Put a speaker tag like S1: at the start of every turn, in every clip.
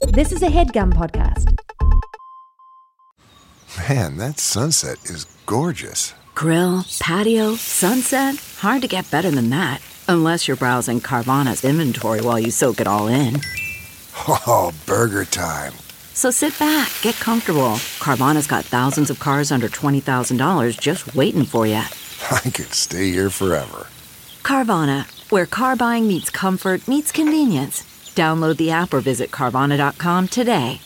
S1: This is a HeadGum podcast.
S2: Man, that sunset is gorgeous.
S3: Grill, patio, sunset. Hard to get better than that. Unless you're browsing Carvana's inventory while you soak it all in.
S2: Oh, burger time.
S3: So sit back, get comfortable. Carvana's got thousands of cars under $20,000 just waiting for you.
S2: I could stay here forever.
S3: Carvana, where car buying meets comfort meets convenience. Download the app or visit Carvana.com today.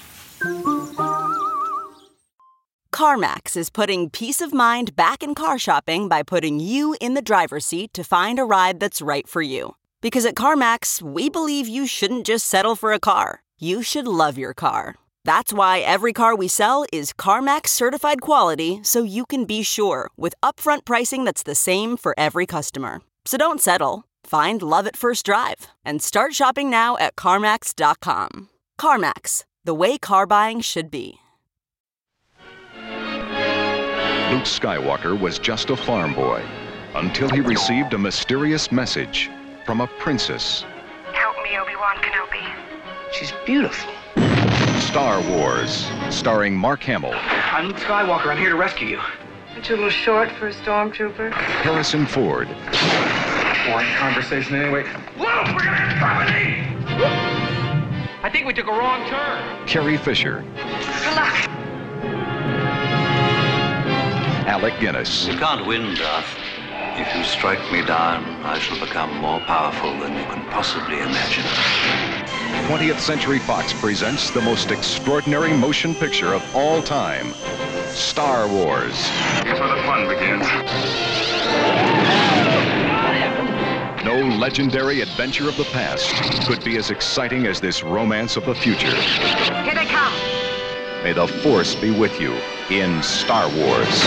S4: CarMax is putting peace of mind back in car shopping by putting you in the driver's seat to find a ride that's right for you. Because at CarMax, we believe you shouldn't just settle for a car. You should love your car. That's why every car we sell is CarMax certified quality, so you can be sure with upfront pricing that's the same for every customer. So don't settle. Find love at first drive and start shopping now at CarMax.com. CarMax, the way car buying should be.
S5: Luke Skywalker was just a farm boy until he received a mysterious message from a princess.
S6: Help me, Obi-Wan Kenobi.
S7: She's beautiful.
S5: Star Wars, starring Mark Hamill.
S7: I'm Luke Skywalker. I'm here to rescue you.
S6: Aren't you a little short for a stormtrooper?
S5: Harrison Ford.
S7: Boring conversation anyway.
S6: Luke, we're gonna have company!
S7: I think we took a wrong turn.
S5: Carrie Fisher.
S6: Good luck.
S5: Alec Guinness.
S8: You can't win, Darth. If you strike me down, I shall become more powerful than you can possibly imagine.
S5: 20th Century Fox presents the most extraordinary motion picture of all time, Star Wars.
S9: Here's where the fun begins.
S5: No legendary adventure of the past could be as exciting as this romance of the future.
S6: Here they come.
S5: May the Force be with you in Star Wars.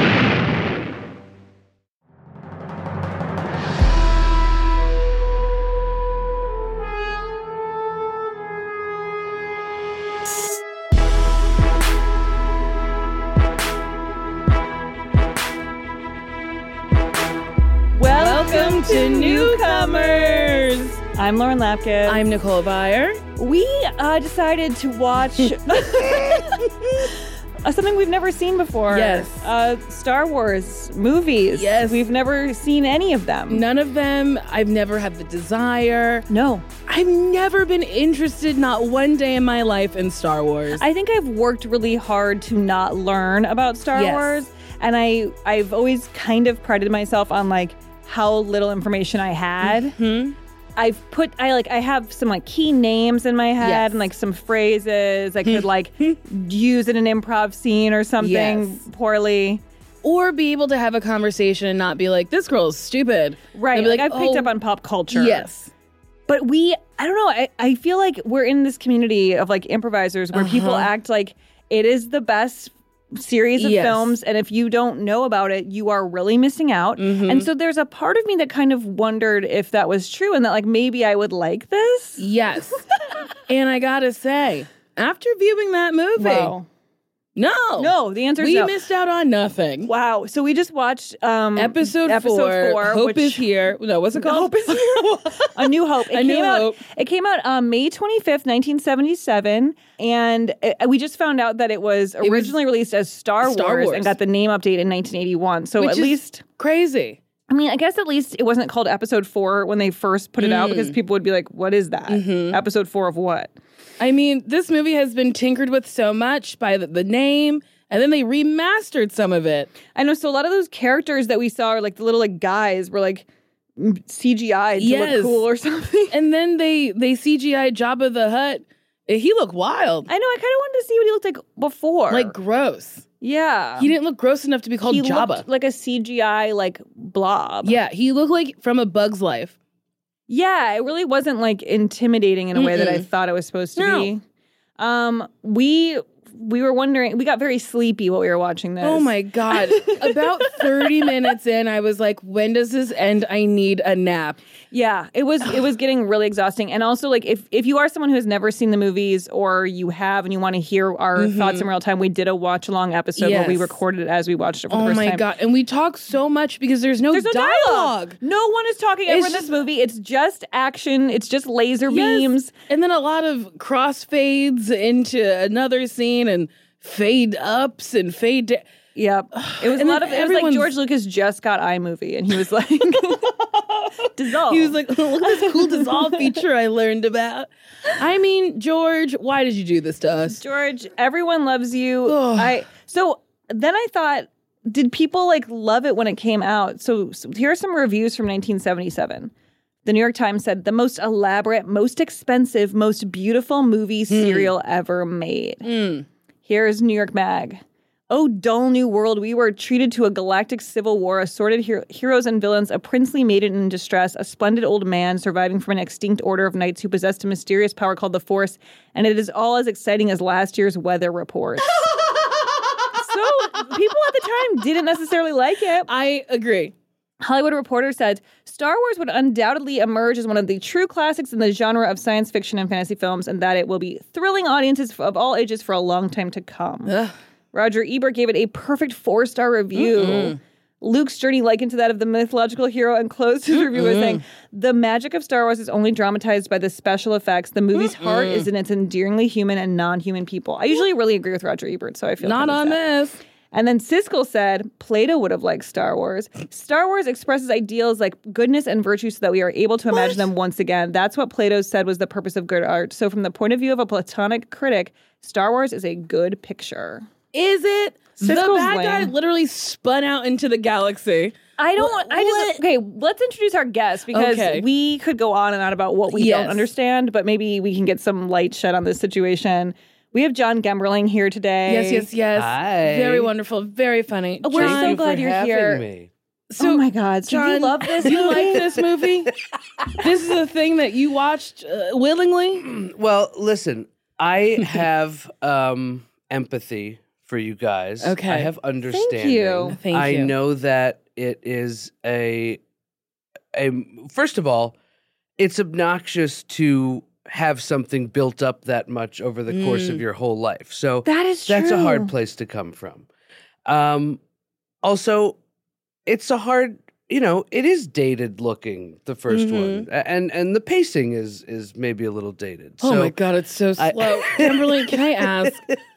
S10: Welcome to Newcomers!
S11: I'm Lauren Lapkus.
S10: I'm Nicole Byer.
S11: We decided to watch something we've never seen before.
S10: Yes.
S11: Star Wars movies.
S10: Yes.
S11: We've never seen any of them.
S10: None of them. I've never had the desire.
S11: No.
S10: I've never been interested, not one day in my life, in Star Wars.
S11: I think I've worked really hard to not learn about Star Wars. And I've always kind of prided myself on like how little information I had.
S10: Mm-hmm.
S11: I have some key names in my head and some phrases I could use in an improv scene or something poorly.
S10: Or be able to have a conversation and not be like, this girl is stupid.
S11: Right.
S10: Be
S11: I've picked up on pop culture.
S10: Yes.
S11: But I don't know, I feel like we're in this community of improvisers where people act like it is the best series of films, and if you don't know about it, you are really missing out. Mm-hmm. And so there's a part of me that kind of wondered if that was true and that maybe I would like this.
S10: Yes. And I gotta say, after viewing that movie, No,
S11: the answer is no.
S10: We missed out on nothing.
S11: Wow. So we just watched
S10: episode 4, Hope is Here. No, what's it called?
S11: Hope is Here. A New Hope. It came out May 25th, 1977. And we just found out that it was originally released as Star Wars and got the name update in 1981. So at least
S10: crazy.
S11: I mean, I guess at least it wasn't called Episode 4 when they first put it out because people would be like, what is that? Mm-hmm. Episode 4 of what?
S10: I mean, this movie has been tinkered with so much by the name, and then they remastered some of it.
S11: I know, so a lot of those characters that we saw are the little guys were CGI'd to look cool or something.
S10: And then they CGI'd Jabba the Hutt. He looked wild.
S11: I know, I kind of wanted to see what he looked like before.
S10: Gross.
S11: Yeah.
S10: He didn't look gross enough to be called Jabba.
S11: He looked like a CGI, blob.
S10: Yeah, he looked like from A Bug's Life.
S11: Yeah, it really wasn't intimidating in a way that I thought it was supposed to be. We we were wondering, we got very sleepy while we were watching this.
S10: Oh my God. About 30 minutes in, I was like, when does this end? I need a nap.
S11: Yeah, it was getting really exhausting. And also, like, if you are someone who has never seen the movies, or you have and you want to hear our thoughts in real time, we did a watch-along episode where we recorded it as we watched it for the first time. Oh my God.
S10: And we talk so much because there's no dialogue.
S11: No one is talking ever in this movie. It's just action. It's just laser beams.
S10: And then a lot of crossfades into another scene and fade ups and fade down.
S11: Yep. It was like George Lucas just got iMovie and he was like, dissolve.
S10: He was like, look at this cool dissolve feature I learned about. I mean, George, why did you do this to us?
S11: George, everyone loves you. So then I thought, did people like love it when it came out? So here are some reviews from 1977. The New York Times said, the most elaborate, most expensive, most beautiful movie serial ever made. Here's New York Mag. Oh, dull new world, we were treated to a galactic civil war, assorted heroes and villains, a princely maiden in distress, a splendid old man surviving from an extinct order of knights who possessed a mysterious power called the Force, and it is all as exciting as last year's weather report. So people at the time didn't necessarily like it.
S10: I agree.
S11: Hollywood Reporter said, Star Wars would undoubtedly emerge as one of the true classics in the genre of science fiction and fantasy films, and that it will be thrilling audiences of all ages for a long time to come. Ugh. Roger Ebert gave it a perfect 4-star review. Luke's journey likened to that of the mythological hero, and closed his review by saying, the magic of Star Wars is only dramatized by the special effects. The movie's heart is in its endearingly human and non-human people. I usually really agree with Roger Ebert, so I feel
S10: not on this.
S11: And then Siskel said, Plato would have liked Star Wars. Star Wars expresses ideals like goodness and virtue so that we are able to imagine them once again. That's what Plato said was the purpose of good art. So from the point of view of a Platonic critic, Star Wars is a good picture.
S10: Is it?
S11: Siskel's
S10: the bad guy literally spun out into the galaxy.
S11: Okay, let's introduce our guest because we could go on and on about what we don't understand, but maybe we can get some light shed on this situation. We have John Gemberling here today.
S10: Yes.
S12: Hi.
S10: Very wonderful, very funny.
S11: We're so glad you're here.
S12: Me.
S10: So,
S11: oh my God,
S10: John,
S11: do you love this
S10: movie? Do you like this movie? This is a thing that you watched willingly?
S12: Well, listen, I have empathy for you guys.
S10: Okay.
S12: I have understanding.
S11: Thank you.
S10: Thank you.
S12: I know that it is first of all, it's obnoxious to have something built up that much over the course of your whole life. So that's a hard place to come from. Also, it's a hard, it is dated looking, the first one. And the pacing is maybe a little dated.
S10: Oh my God, it's so slow. Kimberly, can I ask?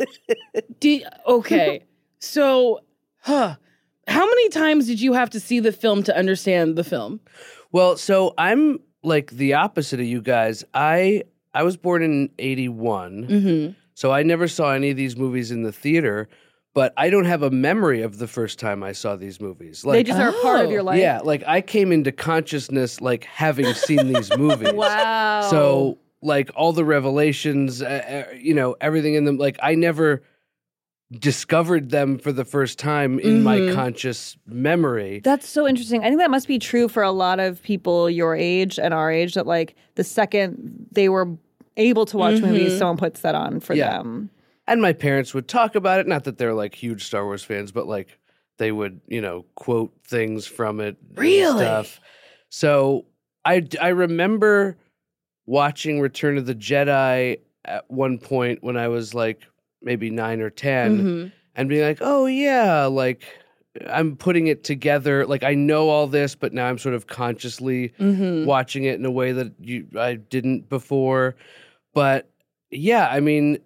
S10: How many times did you have to see the film to understand the film?
S12: Well, so I'm like the opposite of you guys. I was born in 81, so I never saw any of these movies in the theater. But I don't have a memory of the first time I saw these movies. Like,
S11: they just are a part of your life.
S12: Yeah, like I came into consciousness like having seen these movies.
S11: Wow.
S12: So like all the revelations, everything in them, like I never discovered them for the first time in my conscious memory.
S11: That's so interesting. I think that must be true for a lot of people your age and our age, that like the second they were able to watch movies, someone puts that on for them.
S12: And my parents would talk about it. Not that they're like huge Star Wars fans, but like they would, quote things from it.
S10: Really?
S12: And stuff. So I remember watching Return of the Jedi at one point when I was like maybe 9 or 10 and being like, oh yeah, like I'm putting it together. Like I know all this, but now I'm sort of consciously watching it in a way that I didn't before. But yeah, I mean,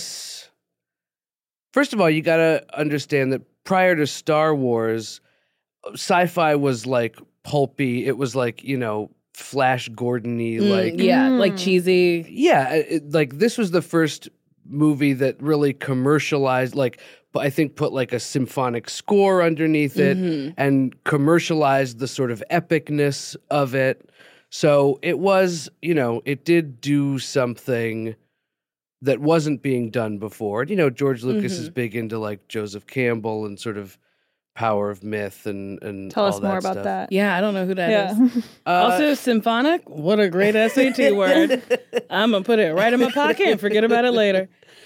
S12: first of all, you got to understand that prior to Star Wars, sci-fi was like pulpy. It was like, Flash Gordon-y,
S10: like cheesy.
S12: Yeah, like this was the first movie that really commercialized, I think put like a symphonic score underneath it and commercialized the sort of epicness of it. So it was, it did do something that wasn't being done before. George Lucas is big into like Joseph Campbell and sort of power of myth and
S11: tell
S12: all
S11: us more about
S12: stuff.
S11: that.
S10: Yeah, I don't know who that is. Also, symphonic. What a great SAT word. I'm gonna put it right in my pocket and forget about it later.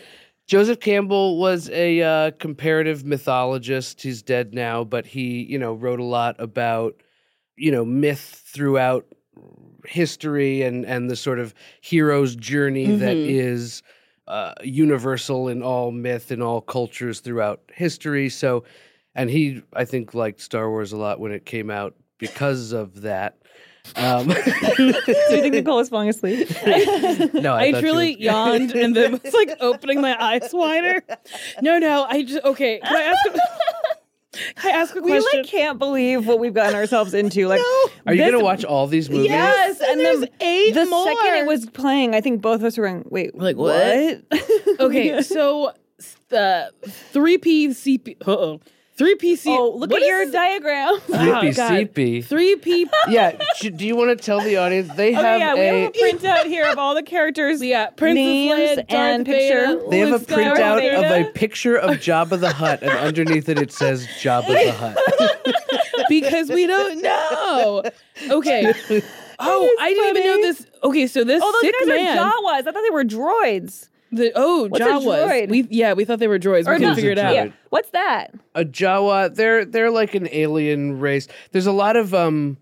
S12: Joseph Campbell was a comparative mythologist. He's dead now, but he, wrote a lot about, myth throughout history and the sort of hero's journey that is universal in all myth and all cultures throughout history. So, and he, I think, liked Star Wars a lot when it came out because of that.
S11: Do you think Nicole was falling asleep?
S12: No,
S10: I truly yawned and then was like opening my eyes wider. No, okay. Can I ask a question?
S11: We can't believe what we've gotten ourselves into. Like,
S12: are you going to watch all these movies?
S11: Yes, and
S10: there's 8
S11: the
S10: more.
S11: second it was playing, I think both of us were going, wait,
S10: like what? Okay, so the 3PCP. 3PC.
S11: Oh, look at your diagram.
S12: 3PCP.
S10: 3P.
S12: Yeah. Do you want to tell the audience they have
S11: we have a printout here of all the characters' names
S10: Leia,
S11: and picture.
S12: They have a printout of a picture of Jabba the Hutt, and underneath it says Jabba the Hutt.
S10: Because we don't know. Okay. Oh, I didn't even know this. Okay, so this
S11: those
S10: sick
S11: guys
S10: man.
S11: are Jawas. I thought they were droids.
S10: Jawas. We thought they were droids. We couldn't figure it out.
S11: Yeah. What's that?
S12: A Jawa. They're like an alien race. There's a lot of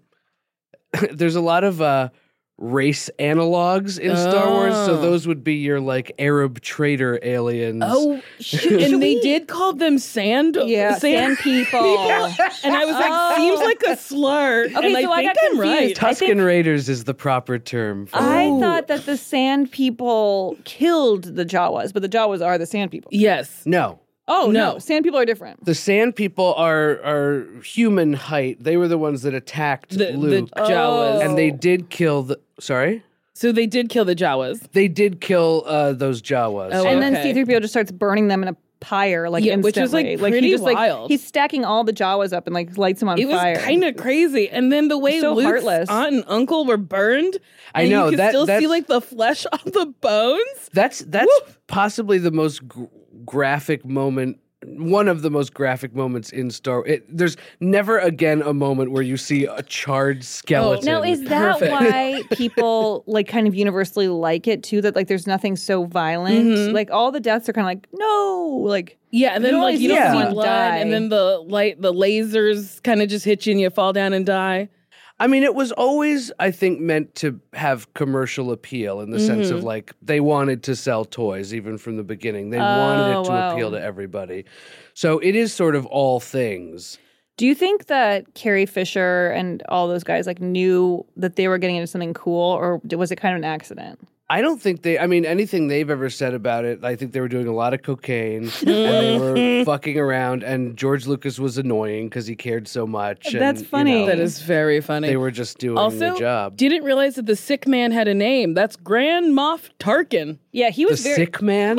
S12: race analogs in Star Wars. So those would be your like Arab trader aliens.
S10: Oh, and they did call them sand people. And I was like, seems like a slur.
S11: Okay,
S10: and
S11: so I got
S10: I'm
S11: confused.
S10: right.
S12: Tusken Raiders is the proper term.
S11: I thought that the sand people killed the Jawas, but the Jawas are the sand people.
S10: Yes.
S12: No.
S11: Oh, no. Sand people are different.
S12: The sand people are human height. They were the ones that attacked Luke.
S10: The Jawas.
S12: And they did kill the... Sorry?
S10: So they did kill the Jawas.
S12: They did kill those Jawas.
S10: Oh,
S11: and then
S10: okay.
S11: C-3PO just starts burning them in a pyre, like instantly.
S10: Which was like pretty
S11: he just,
S10: wild.
S11: He's stacking all the Jawas up and like lights them on fire.
S10: It was kind of crazy. And then the way
S11: So
S10: Luke's
S11: heartless.
S10: aunt and uncle were burned.
S12: I
S10: and
S12: know,
S10: you could still see like the flesh on the bones.
S12: That's possibly the most graphic moment. One of the most graphic moments in Star Wars. There's never again a moment where you see a charred skeleton.
S11: Now, is that why people like kind of universally like it too? That like there's nothing so violent.
S10: Mm-hmm.
S11: Like all the deaths are kind of like no, like
S10: yeah, and then like you don't see
S11: someone
S10: blood,
S11: die.
S10: and then the lasers kind of just hit you and you fall down and die.
S12: I mean, it was always, I think, meant to have commercial appeal in the sense of like they wanted to sell toys even from the beginning. They wanted it to appeal to everybody. So it is sort of all things.
S11: Do you think that Carrie Fisher and all those guys like knew that they were getting into something cool, or was it kind of an accident?
S12: I don't think anything they've ever said about it, I think they were doing a lot of cocaine and they were fucking around, and George Lucas was annoying because he cared so much.
S11: That's funny.
S10: That is very funny.
S12: They were just doing
S10: also,
S12: the job.
S10: Didn't realize that the sick man had a name. That's Grand Moff Tarkin.
S11: Yeah, he was
S12: The sick man?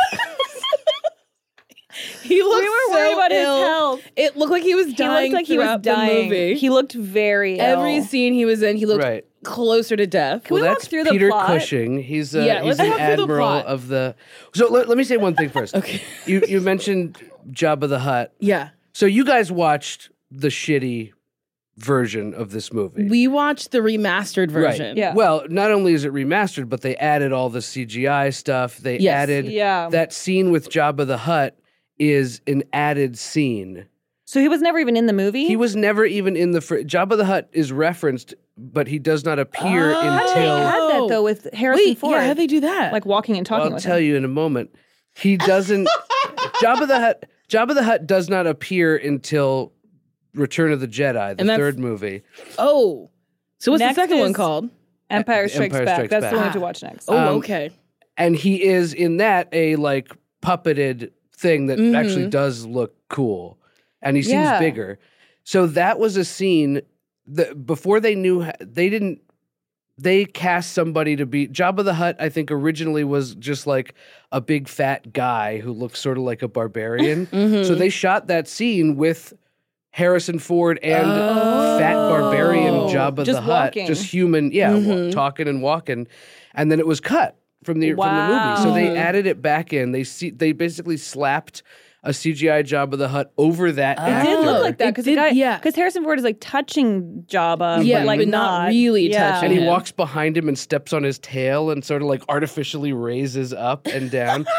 S10: He looked
S11: we were worried about
S10: ill.
S11: his health.
S10: It looked like he was dying.
S11: He looked like he was dying.
S10: The movie.
S11: He looked very
S10: Every
S11: ill.
S10: scene he was in, he looked
S12: Right.
S10: closer to death.
S11: Can we walk
S12: That's
S11: through the
S12: Peter
S11: plot?
S12: Cushing. He's
S10: Yeah,
S12: he's
S10: let's
S12: an
S10: walk through the
S12: admiral
S10: plot.
S12: of the. So let me say one thing first.
S10: Okay.
S12: You mentioned Jabba the Hutt.
S10: Yeah.
S12: So you guys watched the shitty version of this movie.
S10: We watched the remastered version.
S12: Right.
S11: Yeah.
S12: Well, not only is it remastered, but they added all the CGI stuff. They
S10: Yes.
S12: added that scene with Jabba the Hutt is an added scene.
S11: So he was never even in the movie?
S12: He was never even in the... Jabba the Hutt is referenced, but he does not appear
S11: How did they
S12: until...
S11: add that though with Harrison Ford?
S10: Yeah, how'd they do that?
S11: Like walking and talking
S12: I'll
S11: with
S12: tell
S11: him.
S12: you in a moment. He doesn't... Jabba the Hutt does not appear until Return of the Jedi, the third movie.
S10: Oh. So what's
S11: Next
S10: the second one
S11: is
S10: called?
S11: Empire Strikes
S12: Empire
S11: Back.
S12: Strikes
S11: That's
S12: Back.
S11: the one to watch next.
S10: Oh, okay.
S12: And he is in that a like puppeted thing that actually does look cool, and he seems bigger. So that was a scene that before they knew they cast somebody to be Jabba the Hutt. I think originally was just like a big fat guy who looked sort of like a barbarian. So they shot that scene with Harrison Ford and fat barbarian Jabba
S11: Just
S12: the Hutt,
S11: walking.
S12: just human, talking and walking, and then it was cut from the movie. So they added it back in. They basically slapped a CGI Jabba the Hutt over that actor.
S11: It did look like that because
S10: yeah.
S11: Harrison Ford is like touching Jabba,
S10: Yeah,
S11: but like
S10: but not really touching
S12: And he
S10: him.
S12: walks behind him and steps on his tail and sort of like artificially raises up and down.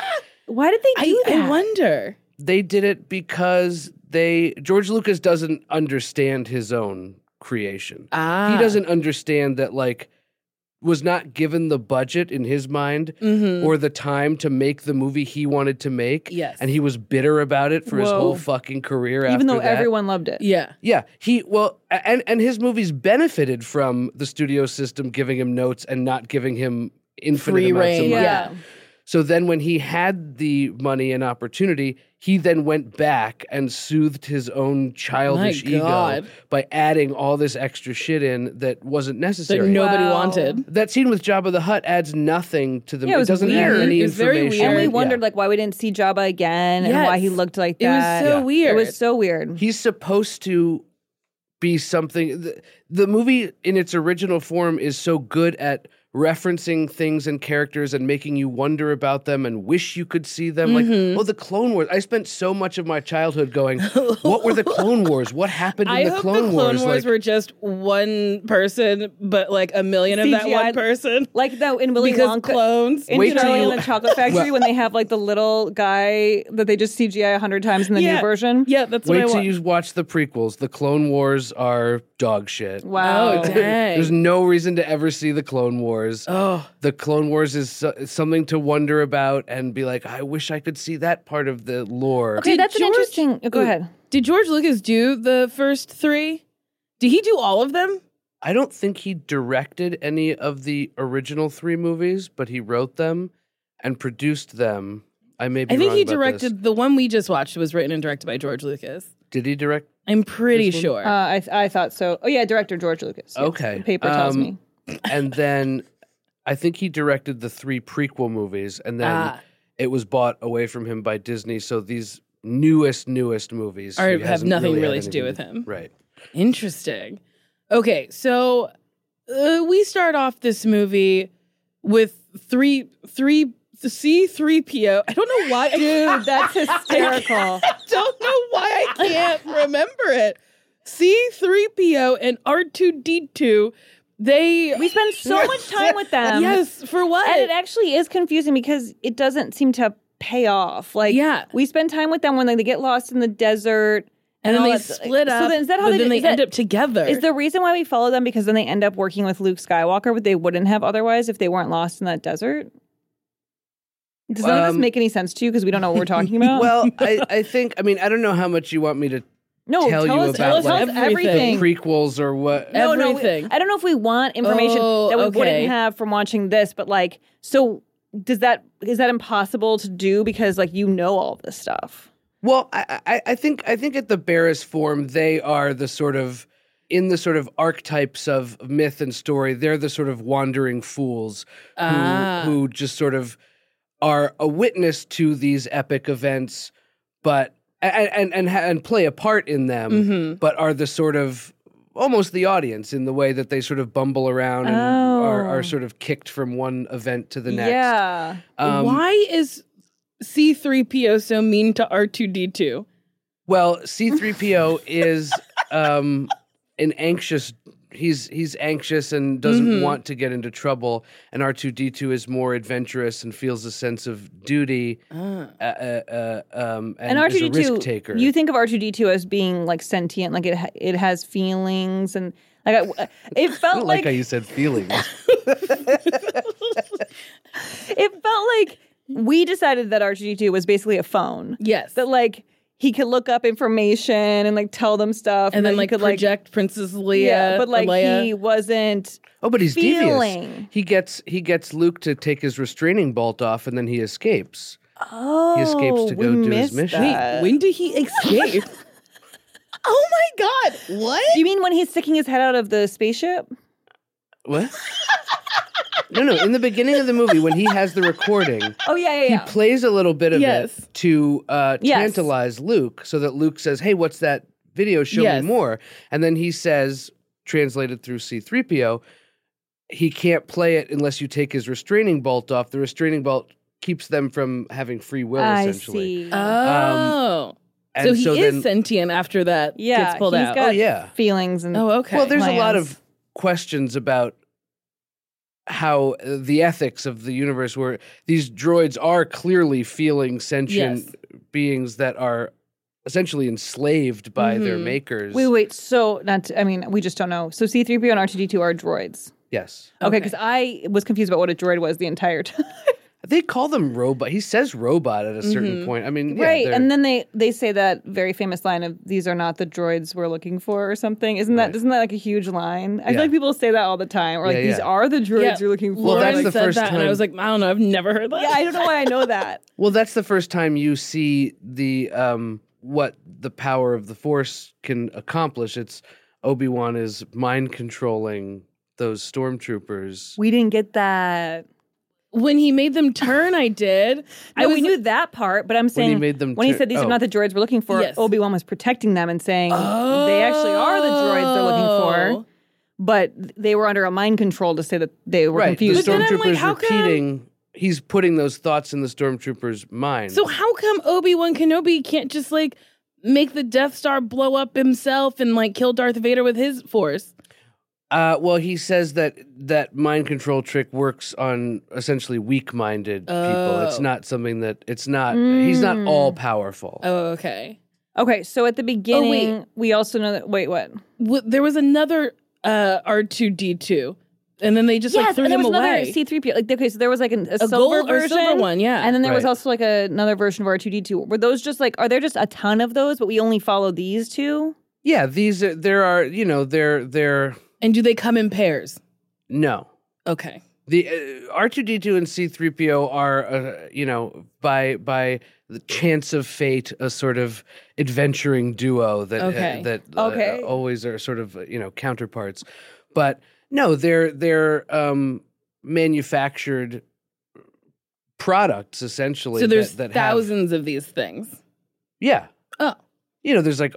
S11: Why did they do that?
S10: I wonder.
S12: They did it because George Lucas doesn't understand his own creation. He doesn't understand that, like, was not given the budget in his mind or the time to make the movie he wanted to make.
S10: Yes.
S12: And he was bitter about it for his whole fucking career
S11: Even though
S12: after that.
S11: everyone loved it.
S10: Yeah.
S12: Yeah. And his movies benefited from the studio system giving him notes and not giving him infinite
S10: Free
S12: amounts
S10: reign.
S12: of money.
S10: Yeah.
S12: So then when he had the money and opportunity, he then went back and soothed his own childish ego by adding all this extra shit in that wasn't necessary.
S10: That nobody wanted.
S12: That scene with Jabba the Hutt adds nothing to the
S11: Yeah,
S12: movie. It doesn't
S11: weird.
S12: add any
S10: It was very
S12: information.
S11: And we
S10: weird.
S11: wondered like why we didn't see Jabba again and why he looked like
S10: It was
S11: that.
S10: so weird.
S11: It was so weird.
S12: He's supposed to be something. The movie in its original form is so good at referencing things and characters and making you wonder about them and wish you could see them. Like, the Clone Wars. I spent so much of my childhood going, what were the Clone Wars? What happened in the Clone Wars?
S10: I hope the Clone Wars were just one person, but like a million of that one person.
S11: Like that in Willy
S10: because
S11: Wonka.
S10: clones.
S11: In Charlie and the Chocolate Factory when they have like the little guy that they just CGI 100 times in the new version.
S10: Yeah, that's what I
S12: Wait
S10: want.
S12: till you watch the prequels. The Clone Wars are dog shit.
S11: Wow.
S10: Oh, dang.
S12: There's no reason to ever see the Clone Wars.
S10: Oh.
S12: The Clone Wars is something to wonder about and be like, I wish I could see that part of the lore.
S11: Okay, that's an interesting... Go ahead.
S10: Did George Lucas do the first three? Did he do all of them?
S12: I don't think he directed any of the original 3 movies, but he wrote them and produced them. I may be
S10: I think
S12: wrong
S10: he
S12: about
S10: directed
S12: this.
S10: the one we just watched was written and directed by George Lucas.
S12: Did he direct?
S10: I'm pretty
S12: This one?
S10: sure.
S11: I thought so. Oh yeah, director George Lucas. Yes.
S12: Okay.
S11: The paper tells me.
S12: And then I think he directed the 3 prequel movies, and then it was bought away from him by Disney. So these newest movies he
S10: have
S12: hasn't
S10: nothing
S12: had
S10: really to do
S12: anything
S10: with him.
S12: Right.
S10: Interesting. Okay, so we start off this movie with C-3PO. I don't know why.
S11: Dude, that's hysterical.
S10: I don't know why I can't remember it. C-3PO and R2-D2. We
S11: spend so much time with them.
S10: Yes, for what?
S11: And it actually is confusing because it doesn't seem to pay off. Like, we spend time with them when they get lost in the desert.
S10: And then
S11: all
S10: they
S11: that.
S10: split up,
S11: So then is that how
S10: but then they
S11: is
S10: end
S11: that-
S10: up together.
S11: Is the reason why we follow them because then they end up working with Luke Skywalker, but they wouldn't have otherwise if they weren't lost in that desert? Does none of this make any sense to you because we don't know what we're talking about?
S12: Well, I think, I don't know how much you want me to tell you about
S11: tell us
S12: like
S11: everything.
S12: prequels or what.
S11: No,
S10: Everything.
S11: I don't know if we want information that we wouldn't have from watching this, but like, so is that impossible to do because like you know all this stuff?
S12: Well, I think at the barest form, they are the sort of in the sort of archetypes of myth and story. They're the sort of wandering fools who just sort of are a witness to these epic events, but and play a part in them, but are the sort of almost the audience in the way that they sort of bumble around and are sort of kicked from one event to the next.
S11: Yeah.
S10: Why is C-3PO so mean to R2-D2?
S12: Well, C-3PO is an anxious. He's anxious and doesn't want to get into trouble, and R2-D2 is more adventurous and feels a sense of duty. And
S11: R2-D2,
S12: is a risk taker.
S11: You think of R2-D2 as being like sentient, like it has feelings, and like it
S12: I
S11: felt
S12: don't like how you said feelings.
S11: It felt like we decided that R2-D2 was basically a phone.
S10: Yes.
S11: That like he could look up information and like tell them stuff.
S10: And then
S11: he
S10: like
S11: could
S10: project Princess Leia.
S11: Yeah, but like
S10: Leia.
S11: he wasn't
S12: Oh, but he's
S11: feeling.
S12: devious. He gets Luke to take his restraining bolt off, and then he escapes.
S11: Oh,
S12: He escapes to
S11: we
S12: go do his
S11: missed
S12: mission.
S11: that.
S10: When did he escape? Oh my God. What?
S11: You mean when he's sticking his head out of the spaceship?
S12: What? No. In the beginning of the movie, when he has the recording,
S11: Oh yeah.
S12: he plays a little bit of
S10: Yes.
S12: it to
S11: Yes.
S12: tantalize Luke, so that Luke says, "Hey, what's that video? Show
S10: Yes.
S12: me more." And then he says, translated through C-3PO, he can't play it unless you take his restraining bolt off. The restraining bolt keeps them from having free will,
S11: I
S12: essentially.
S11: see.
S10: Oh.
S12: And
S10: so he is
S12: then,
S10: sentient after that
S11: Yeah,
S10: gets pulled
S11: he's
S10: out.
S11: got
S12: Oh, yeah.
S11: feelings and
S10: Oh, okay.
S12: well, there's a lot
S11: plans.
S12: of questions about how the ethics of the universe, where these droids are clearly feeling sentient beings that are essentially enslaved by their makers.
S11: Wait. So, we just don't know. So C-3PO and R2-D2 are droids.
S12: Yes.
S11: Okay, because I was confused about what a droid was the entire time.
S12: They call them robot. He says robot at a certain point. I mean,
S11: right. And then they say that very famous line of "These are not the droids we're looking for" or something. Isn't that like a huge line? I feel like people say that all the time. Or like these are the droids you're looking for.
S12: Well, that's
S10: Lauren
S12: the
S10: said
S12: first
S10: that,
S12: time.
S10: and I was like, I don't know. I've never heard that.
S11: Yeah, I don't know why I know that.
S12: Well, that's the first time you see the what the power of the Force can accomplish. It's Obi-Wan is mind controlling those stormtroopers.
S11: We didn't get that.
S10: When he made them turn, I did.
S11: We knew that part, but I'm saying when he said these are not the droids we're looking for, Obi-Wan was protecting them and saying they actually are the droids they're looking for, but they were under a mind control to say that they were confused.
S12: The stormtroopers repeating, he's putting those thoughts in the stormtroopers' mind.
S10: So how come Obi-Wan Kenobi can't just like make the Death Star blow up himself and like kill Darth Vader with his Force?
S12: Well, he says that mind control trick works on essentially weak-minded people. It's not something that he's not all powerful.
S10: Oh, okay.
S11: Okay, so at the beginning, we also know that. Wait, what?
S10: There was another R2-D2, and then they just threw him away.
S11: Yes, there was another C-3PO. Like, okay, so there was like a silver
S10: gold
S11: version,
S10: or silver one, yeah.
S11: And then there was also like another version of R2-D2. Were those just like? Are there just a ton of those, but we only follow these two?
S12: Yeah, they're.
S10: And do they come in pairs?
S12: No.
S10: Okay.
S12: The R2-D2 and C-3PO are, by the chance of fate, a sort of adventuring duo that always are sort of counterparts. But no, they're manufactured products essentially.
S10: So there's
S12: that
S10: thousands of these things.
S12: Yeah.
S10: Oh.
S12: There's like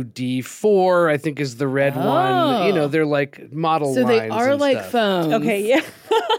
S12: R2-D4, I think is the red one. They're like model lines.
S10: So they are like
S12: stuff.
S10: phones.
S11: Okay, yeah.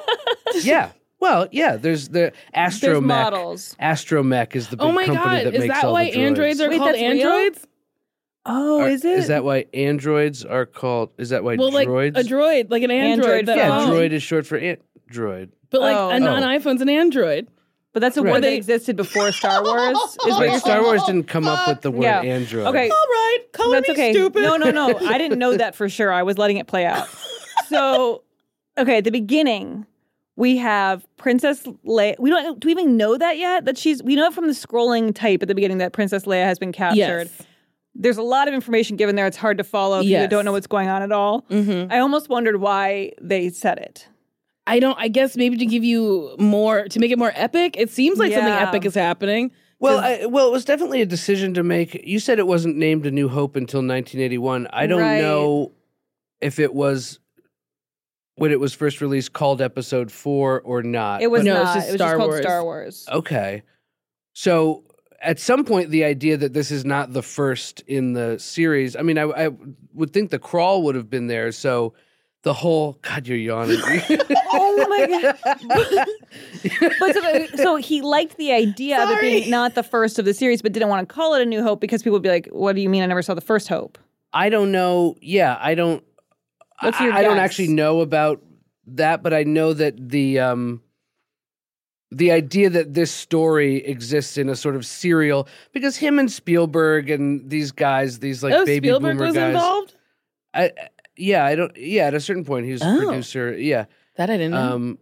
S12: Yeah. Well, yeah, there's the Astromech.
S11: There's models.
S12: Astromech is the big company that makes all the droids.
S10: Is that why androids are called androids?
S11: Oh, is it?
S12: Is that why androids are called? Is that why droids?
S10: Like a droid, like an android.
S12: Droid is short for android.
S10: But like an iPhone's an android.
S11: But that's a word that existed before Star Wars.
S12: Star Wars didn't come up with the word android.
S11: Okay.
S10: All right. Call me stupid.
S11: No. I didn't know that for sure. I was letting it play out. So, okay, at the beginning, we have Princess Leia. Do we even know that yet? We know it from the scrolling type at the beginning that Princess Leia has been captured.
S10: Yes.
S11: There's a lot of information given there. It's hard to follow if you don't know what's going on at all.
S10: Mm-hmm.
S11: I almost wondered why they said it.
S10: I guess maybe to give you to make it more epic. It seems like something epic is happening.
S12: Well, it was definitely a decision to make. You said it wasn't named A New Hope until 1981. I don't know if it was, when it was first released, called Episode 4 or not.
S11: It was not.
S10: It was just
S11: called Star Wars.
S12: Okay. So at some point, the idea that this is not the first in the series, I mean, I would think the crawl would have been there, so... The whole you're yawning.
S11: Oh my god! But so he liked the idea of it being not the first of the series, but didn't want to call it A New Hope because people would be like, "What do you mean? I never saw the first Hope."
S12: I don't know. Yeah, I don't.
S11: What's your
S12: I don't
S11: guess?
S12: actually know about that, but I know that the idea that this story exists in a sort of serial, because him and Spielberg and these guys, these like baby
S10: Spielberg
S12: boomer
S10: was
S12: guys,
S10: involved.
S12: Yeah, I don't. Yeah, at a certain point, he was a producer. Yeah,
S10: that I didn't know.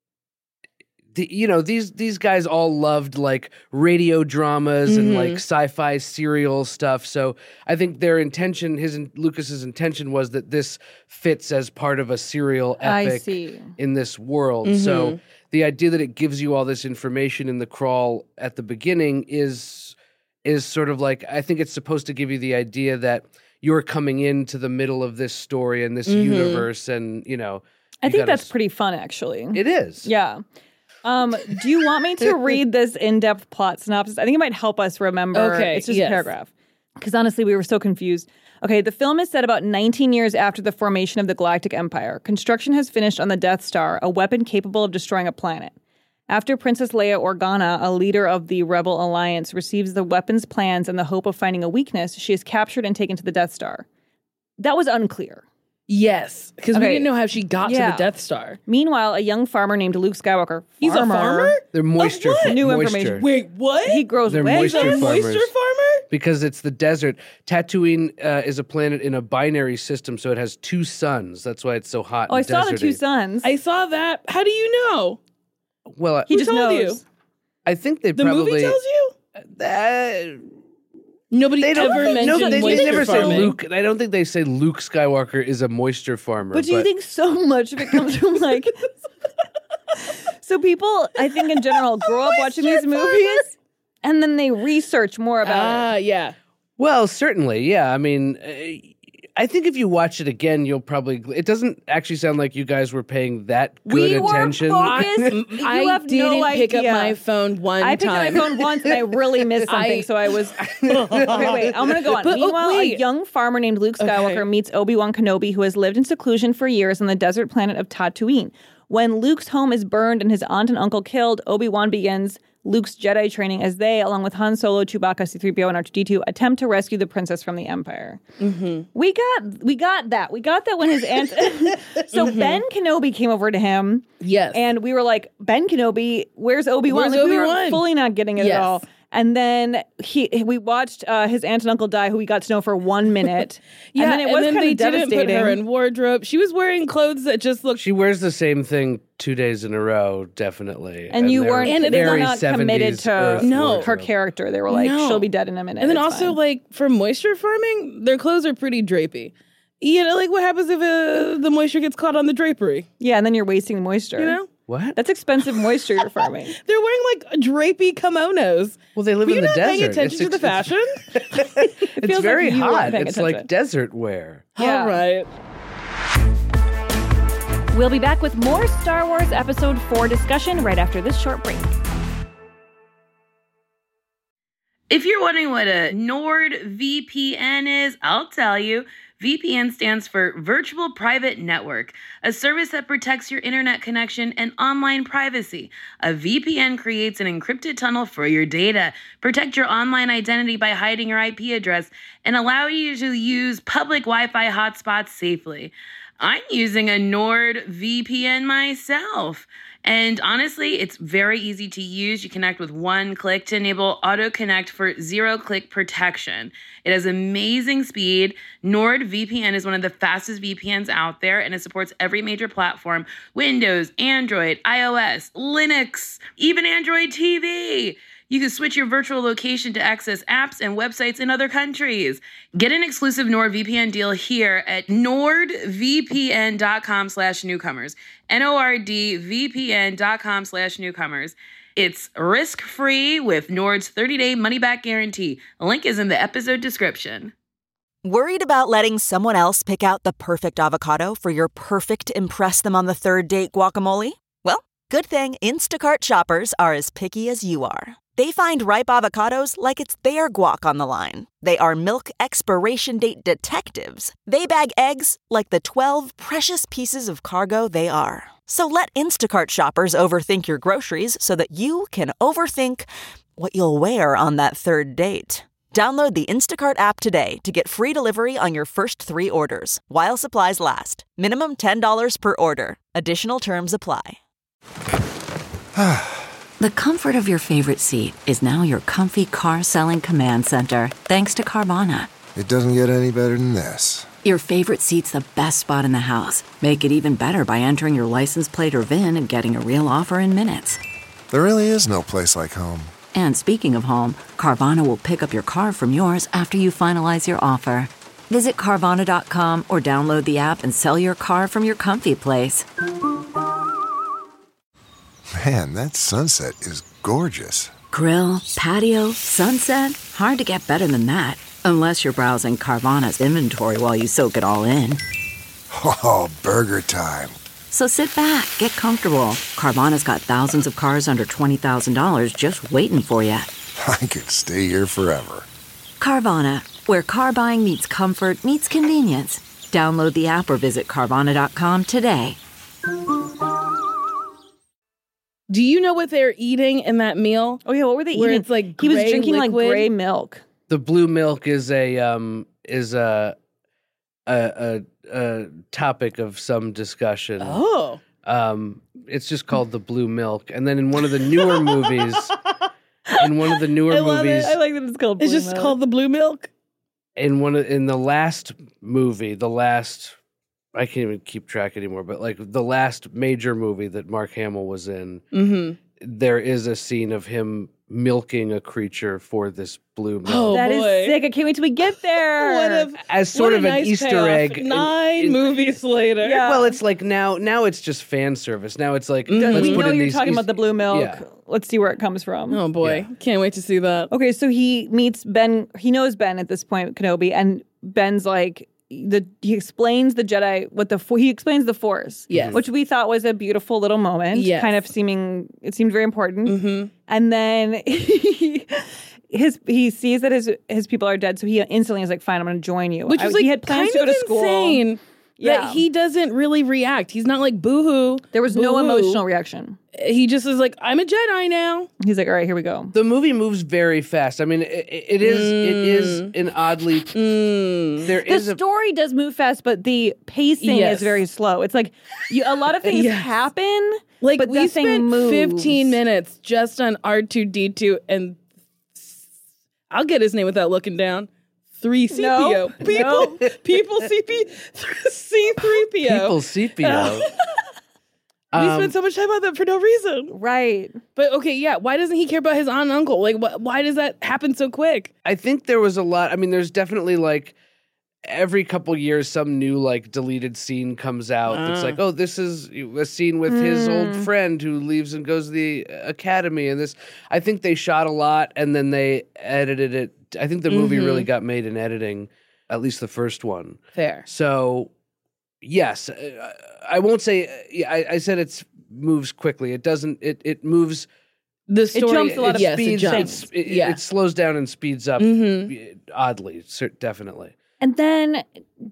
S12: These guys all loved like radio dramas and like sci-fi serial stuff. So I think their intention, Lucas's intention, was that this fits as part of a serial epic in this world. Mm-hmm. So the idea that it gives you all this information in the crawl at the beginning is sort of like, I think it's supposed to give you the idea that you're coming into the middle of this story and this universe, and
S11: I think that's pretty fun, actually.
S12: It is.
S11: Yeah. Do you want me to read this in-depth plot synopsis? I think it might help us remember.
S10: Okay,
S11: it's just a paragraph. Because honestly, we were so confused. Okay, the film is set about 19 years after the formation of the Galactic Empire. Construction has finished on the Death Star, a weapon capable of destroying a planet. After Princess Leia Organa, a leader of the Rebel Alliance, receives the weapon's plans in the hope of finding a weakness, she is captured and taken to the Death Star. That was unclear.
S10: Yes, because we
S11: Okay.
S10: didn't know how she got to
S11: Yeah.
S10: the Death Star.
S11: Meanwhile, a young farmer named Luke Skywalker.
S10: He's a farmer?
S12: They're moisture.
S10: Of what?
S11: New
S12: moisture.
S11: information.
S10: Wait, what?
S11: He grows
S12: They're
S11: wedges.
S12: moisture
S10: He's a
S12: farmers.
S10: moisture farmer?
S12: Because it's the desert. Tatooine is a planet in a binary system, so it has two suns. That's why it's so hot.
S11: Oh, I
S12: and
S11: saw the two
S12: deserty.
S11: suns.
S10: I saw that. How do you know?
S12: Well,
S11: He
S10: Who
S11: just
S10: told
S11: knows.
S10: you?
S12: I think they
S10: The
S12: probably.
S10: movie tells you? Nobody
S12: They don't.
S10: ever
S12: No,
S10: mentioned
S12: they
S10: moisture
S12: never
S10: farming.
S12: say Luke. I don't think they say Luke Skywalker is a moisture farmer.
S11: But do you think so much of it comes from like? So people, I think in general, grow up watching these movies, and then they research more about it.
S10: Yeah.
S12: Well, certainly, yeah. I mean, I think if you watch it again, you'll probably. It doesn't actually sound like you guys were paying that good
S11: We were
S12: attention.
S11: focused. You
S10: I
S11: have
S10: didn't
S11: no
S10: pick up
S11: idea.
S10: my phone one
S11: I picked
S10: time.
S11: up my phone once and I really missed something, so I was. Wait, I'm gonna go on.
S10: But,
S11: Meanwhile, a
S10: wait.
S11: young farmer named Luke Skywalker
S10: Okay.
S11: meets Obi-Wan Kenobi, who has lived in seclusion for years on the desert planet of Tatooine. When Luke's home is burned and his aunt and uncle killed, Obi-Wan begins Luke's Jedi training as they, along with Han Solo, Chewbacca, C-3PO, and R2-D2, attempt to rescue the princess from the Empire.
S10: Mm-hmm.
S11: We got that. We got that when his aunt. So Ben Kenobi came over to him.
S10: Yes.
S11: And we were like, Ben Kenobi, where's Obi-Wan?
S10: Where's
S11: Like, we were
S10: Obi-Wan?
S11: fully not getting it
S10: Yes.
S11: at all. And then we watched his aunt and uncle die, who we got to know for 1 minute.
S10: Yeah,
S11: and then it was kind
S10: they
S11: of
S10: didn't put
S11: devastating.
S10: her in wardrobe. She was wearing clothes that just looked.
S12: She wears the same thing 2 days in a row, definitely.
S11: And you
S12: they're
S11: weren't, they were
S12: very
S11: not committed
S12: 70s
S11: to
S12: Earth
S10: No.
S11: her
S12: wardrobe.
S11: character. They were like,
S10: No.
S11: she'll be dead in a minute.
S10: And then
S11: It's
S10: also,
S11: fine.
S10: like, for moisture farming, their clothes are pretty drapey. You know, like, what happens if the moisture gets caught on the drapery?
S11: yeah, and then you're wasting moisture.
S10: You know?
S12: What?
S11: That's expensive moisture you're farming.
S10: They're wearing, like, drapey kimonos.
S12: Well, they live
S10: Were
S12: in
S10: you
S12: the
S10: not paying
S12: desert.
S10: attention to the fashion?
S11: It
S12: It's
S11: feels
S12: very
S11: like you weren't
S12: hot.
S11: paying
S12: It's like
S11: attention.
S12: desert wear.
S11: Yeah.
S10: All right.
S1: We'll be back with more Star Wars Episode 4 discussion right after this short break.
S13: If you're wondering what a NordVPN is, I'll tell you. VPN stands for Virtual Private Network, a service that protects your internet connection and online privacy. A VPN creates an encrypted tunnel for your data, protect your online identity by hiding your IP address, and allow you to use public Wi-Fi hotspots safely. I'm using a NordVPN myself. And honestly, it's very easy to use. You connect with one click to enable auto connect for 0-click protection. It has amazing speed. NordVPN is one of the fastest VPNs out there, and it supports every major platform: Windows, Android, iOS, Linux, even Android TV. You can switch your virtual location to access apps and websites in other countries. Get an exclusive NordVPN deal here at nordvpn.com/newcomers. nordvpn.com/newcomers. It's risk-free with Nord's 30-day money-back guarantee. A link is in the episode description.
S4: Worried about letting someone else pick out the perfect avocado for your perfect impress-them-on-the-third-date guacamole? Well, good thing Instacart shoppers are as picky as you are. They find ripe avocados like it's their guac on the line. They are milk expiration date detectives. They bag eggs like the 12 precious pieces of cargo they are. So let Instacart shoppers overthink your groceries so that you can overthink what you'll wear on that third date. Download the Instacart app today to get free delivery on your first 3 orders, while supplies last. Minimum $10 per order. Additional terms apply.
S3: The comfort of your favorite seat is now your comfy car selling command center, thanks to Carvana.
S2: It doesn't get any better than this.
S3: Your favorite seat's the best spot in the house. Make it even better by entering your license plate or VIN and getting a real offer in minutes.
S2: There really is no place like home.
S3: And speaking of home, Carvana will pick up your car from yours after you finalize your offer. Visit Carvana.com or download the app and sell your car from your comfy place.
S2: Man, that sunset is gorgeous.
S3: Grill, patio, sunset. Hard to get better than that. Unless you're browsing Carvana's inventory while you soak it all in.
S2: Oh, burger time.
S3: So sit back, get comfortable. Carvana's got thousands of cars under $20,000 just waiting for you.
S2: I could stay here forever.
S3: Carvana, where car buying meets comfort meets convenience. Download the app or visit Carvana.com today.
S10: Do you know what they're eating in that meal?
S11: Oh yeah, what were they
S10: Where
S11: eating?
S10: it's like
S11: he was
S10: gray
S11: drinking
S10: liquid?
S11: like gray milk.
S12: The blue milk is a a topic of some discussion.
S10: Oh.
S12: It's just called The Blue Milk. And then in one of the newer movies,
S10: I like that it's called Blue Milk. It's just called The Blue Milk?
S12: In the last movie, I can't even keep track anymore, but like the last major movie that Mark Hamill was in, there is a scene of him milking a creature for this blue milk.
S11: Oh, that is sick. I can't wait till we get there.
S12: As sort of an Easter egg.
S10: 9 movies later.
S11: Yeah.
S12: Well, it's like now it's just fan service. Now it's like,
S11: we
S12: let's
S11: know
S12: put in
S11: you're
S12: these
S11: talking about the blue milk.
S12: Yeah.
S11: Let's see where it comes from.
S10: Oh boy. Yeah. Can't wait to see that.
S11: Okay, so he meets Ben. He knows Ben at this point, Kenobi, and Ben's like, he explains the Jedi he explains the Force,
S10: yes,
S11: which we thought was a beautiful little moment.
S10: Yes.
S11: Kind of it seemed very important. And then he sees that his people are dead, so he instantly is like, "Fine, I'm going to join you."
S10: Which was like
S11: he had plans
S10: kind
S11: to go
S10: of
S11: to school.
S10: Insane that he doesn't really react. He's not like boo-hoo.
S11: There was no emotional reaction.
S10: He just is like, I'm a Jedi now.
S11: He's like, all right, here we go.
S12: The movie moves very fast. I mean, it is an oddly
S11: The story does move fast, but the pacing is very slow. It's like a lot of things happen,
S10: like
S11: but
S10: we spent
S11: moves.
S10: 15 minutes just on R2-D2 and I'll get his name without looking down. 3CPO. People C3PO.
S12: People CPO.
S10: We spent so much time on that for no reason.
S11: Right.
S10: But okay, yeah, why doesn't he care about his aunt and uncle? Like, why does that happen so quick?
S12: I think there was a lot. I mean, there's definitely like every couple years some new like deleted scene comes out. It's like, oh, this is a scene with his old friend who leaves and goes to the academy. And this, I think they shot a lot and then they edited it. I think the movie really got made in editing, at least the first one.
S10: Fair.
S12: So, yes, I won't say. I said it moves quickly. It doesn't. It moves.
S10: The story.
S11: It jumps a lot.
S12: It slows down and speeds up. Oddly, definitely.
S11: And then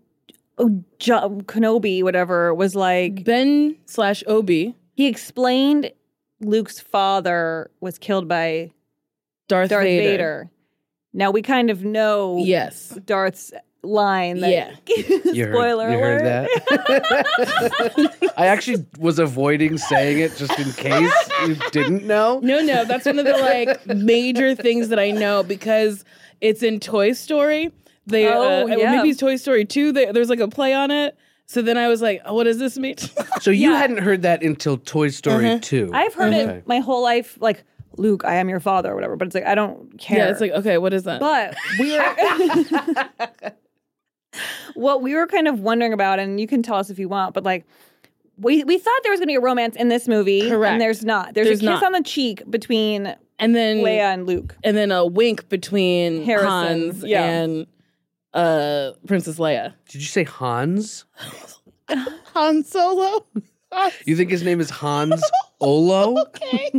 S11: Kenobi, whatever, was like
S10: Ben/Obi.
S11: He explained Luke's father was killed by
S10: Darth Vader.
S11: Now we kind of know Darth's line. That, spoiler alert.
S12: You heard that? I actually was avoiding saying it just in case you didn't know.
S10: No, that's one of the like major things that I know because it's in Toy Story. Maybe it's Toy Story 2. There's like a play on it. So then I was like, what does this mean?
S12: So you hadn't heard that until Toy Story 2.
S11: I've heard it my whole life, like, Luke, I am your father or whatever, but it's like, I don't care.
S10: Yeah, it's like, okay, what is that?
S11: But we were... what we were kind of wondering about, and you can tell us if you want, but like, we thought there was going to be a romance in this movie. Correct. And there's not. There's a kiss on the cheek between Leia and Luke.
S10: And then a wink between
S11: Harrison,
S10: Hans and Princess Leia.
S12: Did you say Hans?
S10: Han Solo?
S12: You think his name is Hans Olo?
S10: Okay.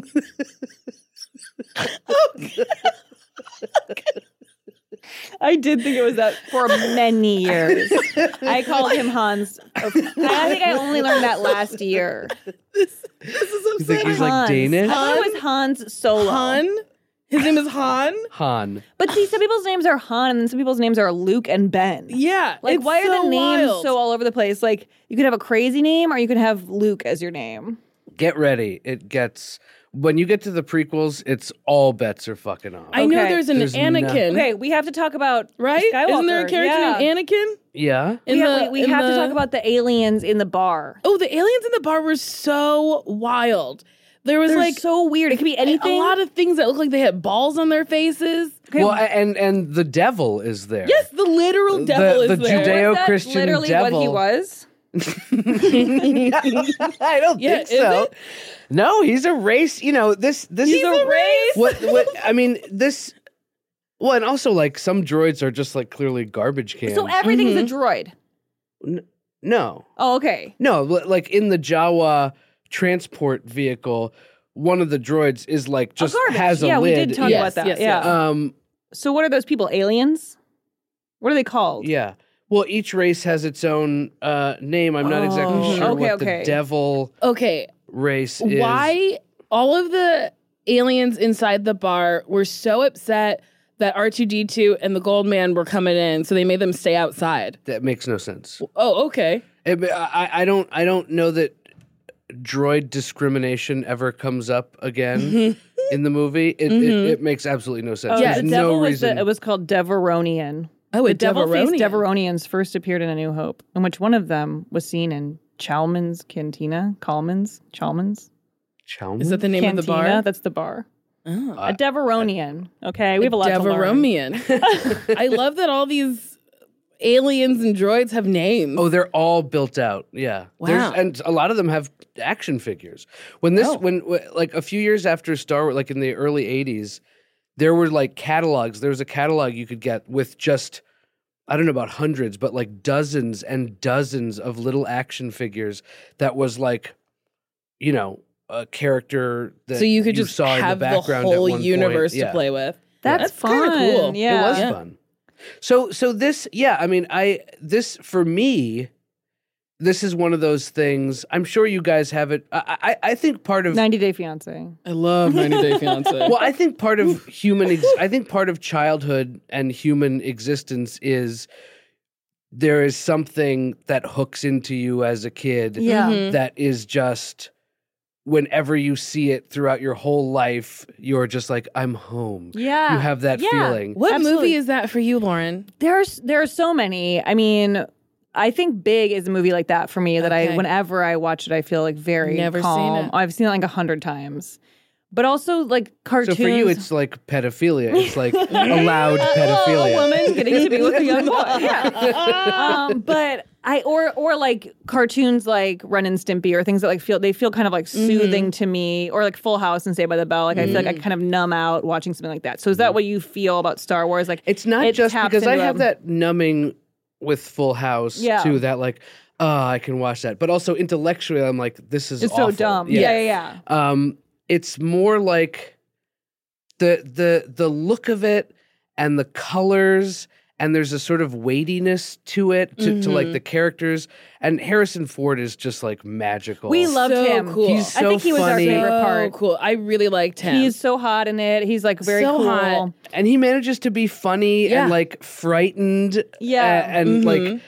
S11: I did think it was that for many years. I called him Hans. I think I only learned that last year.
S10: This is
S12: You think he's like Danish?
S11: I thought it was Hans Solo.
S10: Han? His name is Han?
S12: Han.
S11: But see, some people's names are Han, and then some people's names are Luke and Ben.
S10: Yeah.
S11: Like, why are the names so all over the place? Like, you could have a crazy name, or you could have Luke as your name.
S12: Get ready. It gets... When you get to the prequels, it's all bets are fucking off.
S10: I know there's Anakin.
S11: Okay, we have to talk about
S10: right?
S11: Skywalker.
S10: Isn't there a character named Anakin?
S12: Yeah.
S11: We have to talk about the aliens in the bar.
S10: Oh, the aliens in the bar were so wild. They're like
S11: so weird. It could be anything.
S10: A lot of things that look like they had balls on their faces.
S12: Okay. Well, and the devil is there.
S10: Yes, the literal devil is
S12: there.
S10: The
S12: Judeo-Christian
S11: literally
S12: devil.
S11: What he was?
S12: I don't think so. No, he's a race. You know, this
S10: he's a race.
S12: What I mean, this. Well, and also like some droids are just like clearly garbage cans.
S11: So everything's a droid.
S12: No.
S11: Oh, okay.
S12: No, like in the Jawa transport vehicle, one of the droids is like just has a lid.
S11: Yeah, we did talk about that.
S10: Yes.
S11: So what are those people? Aliens? What are they called?
S12: Yeah. Well, each race has its own name. I'm not exactly sure what the devil race is.
S10: Why all of the aliens inside the bar were so upset that R2-D2 and the Gold Man were coming in, so they made them stay outside.
S12: That makes no sense.
S10: Oh, okay.
S12: I don't know that droid discrimination ever comes up again in the movie. It makes absolutely no sense.
S11: Yeah,
S12: There's
S11: the devil
S12: no reason.
S11: it was called Deveronian.
S10: Oh,
S11: the devil-faced Deveronians first appeared in A New Hope, in which one of them was seen in Chalmers Cantina. Chalmers?
S10: Is that the name of the bar?
S11: That's the bar. Oh. A Deveronian. Okay, we have a lot to learn.
S10: Deveronian. I love that all these aliens and droids have names.
S12: Oh, they're all built out. Yeah.
S10: Wow.
S12: And a lot of them have action figures. When like a few years after Star Wars, like in the early 80s, there were like catalogs. There was a catalog you could get with just, I don't know about hundreds, but like dozens and dozens of little action figures that was like, you know, a character that
S10: so you could just
S12: saw
S10: have
S12: in the background
S10: the whole
S12: at one
S10: universe
S12: point.
S10: to play with.
S11: That's
S10: kind of cool.
S11: Yeah.
S12: It was fun. So this, I mean, this for me, this is one of those things. I'm sure you guys have it. I think part of
S11: 90 Day Fiancé.
S10: I love 90 Day Fiancé.
S12: Well, I think part of I think part of childhood and human existence is there is something that hooks into you as a kid. That is just, whenever you see it throughout your whole life, you're just like, I'm home.
S11: Yeah.
S12: You have that feeling.
S10: What movie is that for you, Lauren?
S11: There are so many. I mean, I think Big is a movie like that for me that whenever I watch it, I feel like very
S10: Never
S11: calm.
S10: seen it.
S11: I've seen it like 100 times. But also like cartoons.
S12: So for you, it's like pedophilia. It's like allowed pedophilia.
S11: A woman getting to be with a young boy. Yeah. But or like cartoons like Ren and Stimpy or things that like feel kind of like soothing to me, or like Full House and Saved by the Bell. Like I feel like I kind of numb out watching something like that. So is that what you feel about Star Wars? Like
S12: it's not just because I have that numbing with Full House too. That like, I can watch that, but also intellectually, I'm like, this is
S11: it's
S12: awful.
S11: so dumb. Yeah.
S12: It's more like the look of it and the colors, and there's a sort of weightiness to it, to like the characters. And Harrison Ford is just like magical.
S11: We loved him.
S10: Cool.
S12: He's so
S11: I think he was
S12: funny.
S11: our favorite part.
S10: Cool. I really liked him.
S11: He's so hot in it. He's like very
S10: So
S11: cool.
S10: hot.
S12: And he manages to be funny and like frightened. And like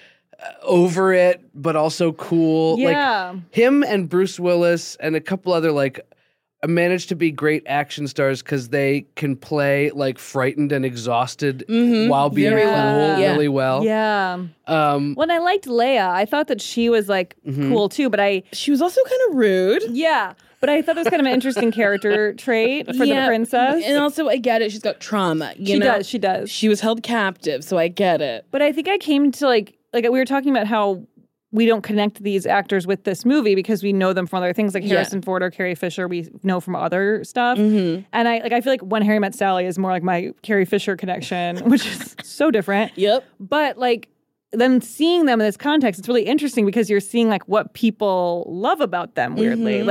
S12: over it, but also cool.
S11: Yeah.
S12: Like him and Bruce Willis and a couple other like managed to be great action stars because they can play like frightened and exhausted while being cool really well.
S11: Yeah. When I liked Leia, I thought that she was like cool too, but
S10: she was also kind of rude.
S11: Yeah. But I thought that was kind of an interesting character trait for the princess.
S10: And also, I get it. She's got trauma.
S11: She does.
S10: She was held captive, so I get it.
S11: But I think I came to like we were talking about how we don't connect these actors with this movie because we know them from other things, like Harrison Ford or Carrie Fisher. We know from other stuff, and I feel like When Harry Met Sally is more like my Carrie Fisher connection, which is so different.
S10: Yep.
S11: But like then seeing them in this context, it's really interesting because you're seeing like what people love about them. Weirdly,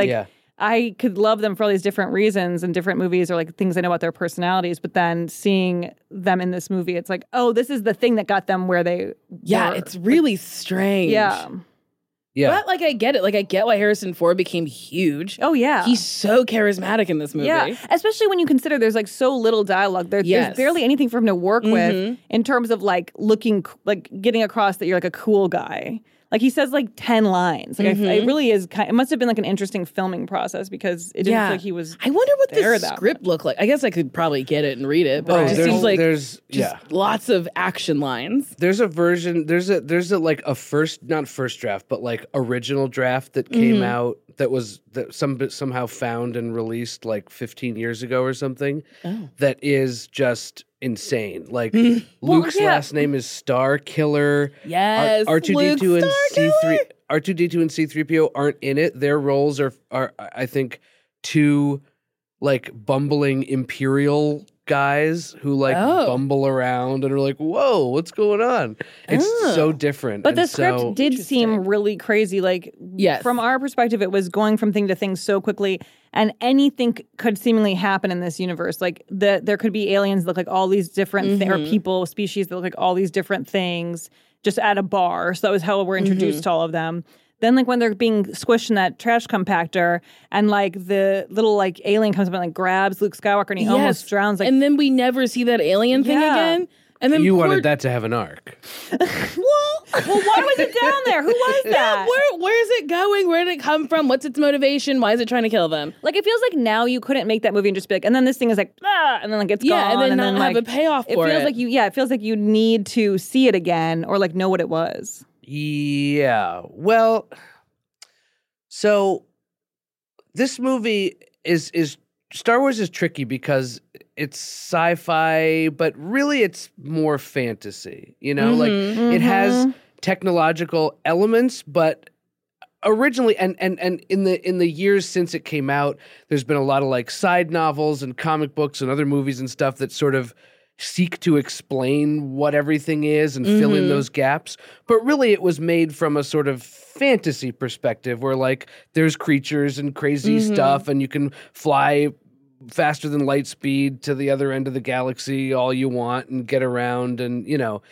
S11: I could love them for all these different reasons in different movies or like things I know about their personalities. But then seeing them in this movie, it's like, oh, this is the thing that got them where they were.
S10: It's really strange.
S11: Yeah.
S10: But like I get it. Like I get why Harrison Ford became huge.
S11: Oh yeah.
S10: He's so charismatic in this movie.
S11: Yeah. Especially when you consider there's like so little dialogue. There's barely anything for him to work with in terms of like getting across that you're like a cool guy. Like he says like 10 lines. Like it really is it must have been like an interesting filming process because it didn't feel like he was
S10: I wonder what the script looked like. I guess I could probably get it and read it, but it just seems like there's lots of action lines.
S12: There's a version, there's a like a not first draft, but like original draft that came out that somehow found and released like 15 years ago or something that is just insane. Like Luke's last name is Star Killer.
S10: Yes,
S12: R2D2 and C3 R2D2 and C3PO aren't in it. Their roles are I think two like bumbling Imperial guys who like bumble around and are like, whoa, what's going on? It's so different.
S11: But the script did seem really crazy. Like, from our perspective, it was going from thing to thing so quickly, and anything could seemingly happen in this universe. Like, there could be aliens that look like all these different things, or people, species that look like all these different things just at a bar. So that was how we're introduced to all of them. Then like when they're being squished in that trash compactor and like the little like alien comes up and like grabs Luke Skywalker and he almost drowns. Like,
S10: and then we never see that alien thing again. And then
S12: you wanted that to have an arc.
S11: Well, why was it down there? Who was that?
S10: Where is it going? Where did it come from? What's its motivation? Why is it trying to kill them?
S11: Like, it feels like now you couldn't make that movie and just be like, and then this thing is like, and then like it's gone.
S10: And then not have a payoff for it.
S11: It feels like you need to see it again or like know what it was.
S12: Yeah. Well, so this movie is Star Wars is tricky because it's sci-fi, but really it's more fantasy, like it has technological elements, but originally and in the years since it came out, there's been a lot of like side novels and comic books and other movies and stuff that sort of seek to explain what everything is and fill in those gaps. But really it was made from a sort of fantasy perspective where like there's creatures and crazy stuff and you can fly faster than light speed to the other end of the galaxy all you want and get around and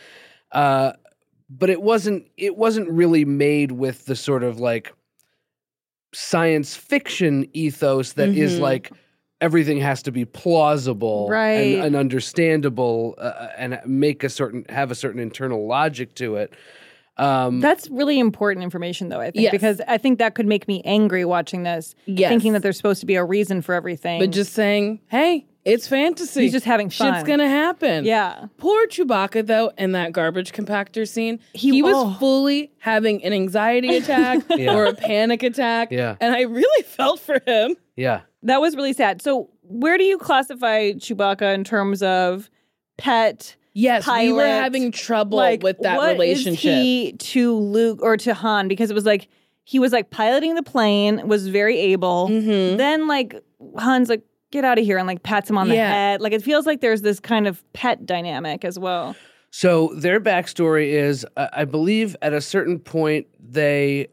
S12: but it wasn't really made with the sort of like science fiction ethos that is like everything has to be plausible and understandable and have a certain internal logic to it.
S11: That's really important information, though, I think, because I think that could make me angry watching this, thinking that there's supposed to be a reason for everything.
S10: But just saying, hey, it's fantasy.
S11: He's just having fun.
S10: Shit's gonna happen.
S11: Yeah.
S10: Poor Chewbacca, though, in that garbage compactor scene, he was fully having an anxiety attack or a panic attack.
S12: Yeah.
S10: And I really felt for him.
S12: Yeah.
S11: That was really sad. So where do you classify Chewbacca in terms of pet?
S10: Yes,
S11: pilot,
S10: we were having trouble with that relationship.
S11: What is he to Luke or to Han? Because it was like, he was like piloting the plane, was very able. Then like Han's like, get out of here, and like pats him on the head. Like it feels like there's this kind of pet dynamic as well.
S12: So their backstory is, I believe at a certain point, they,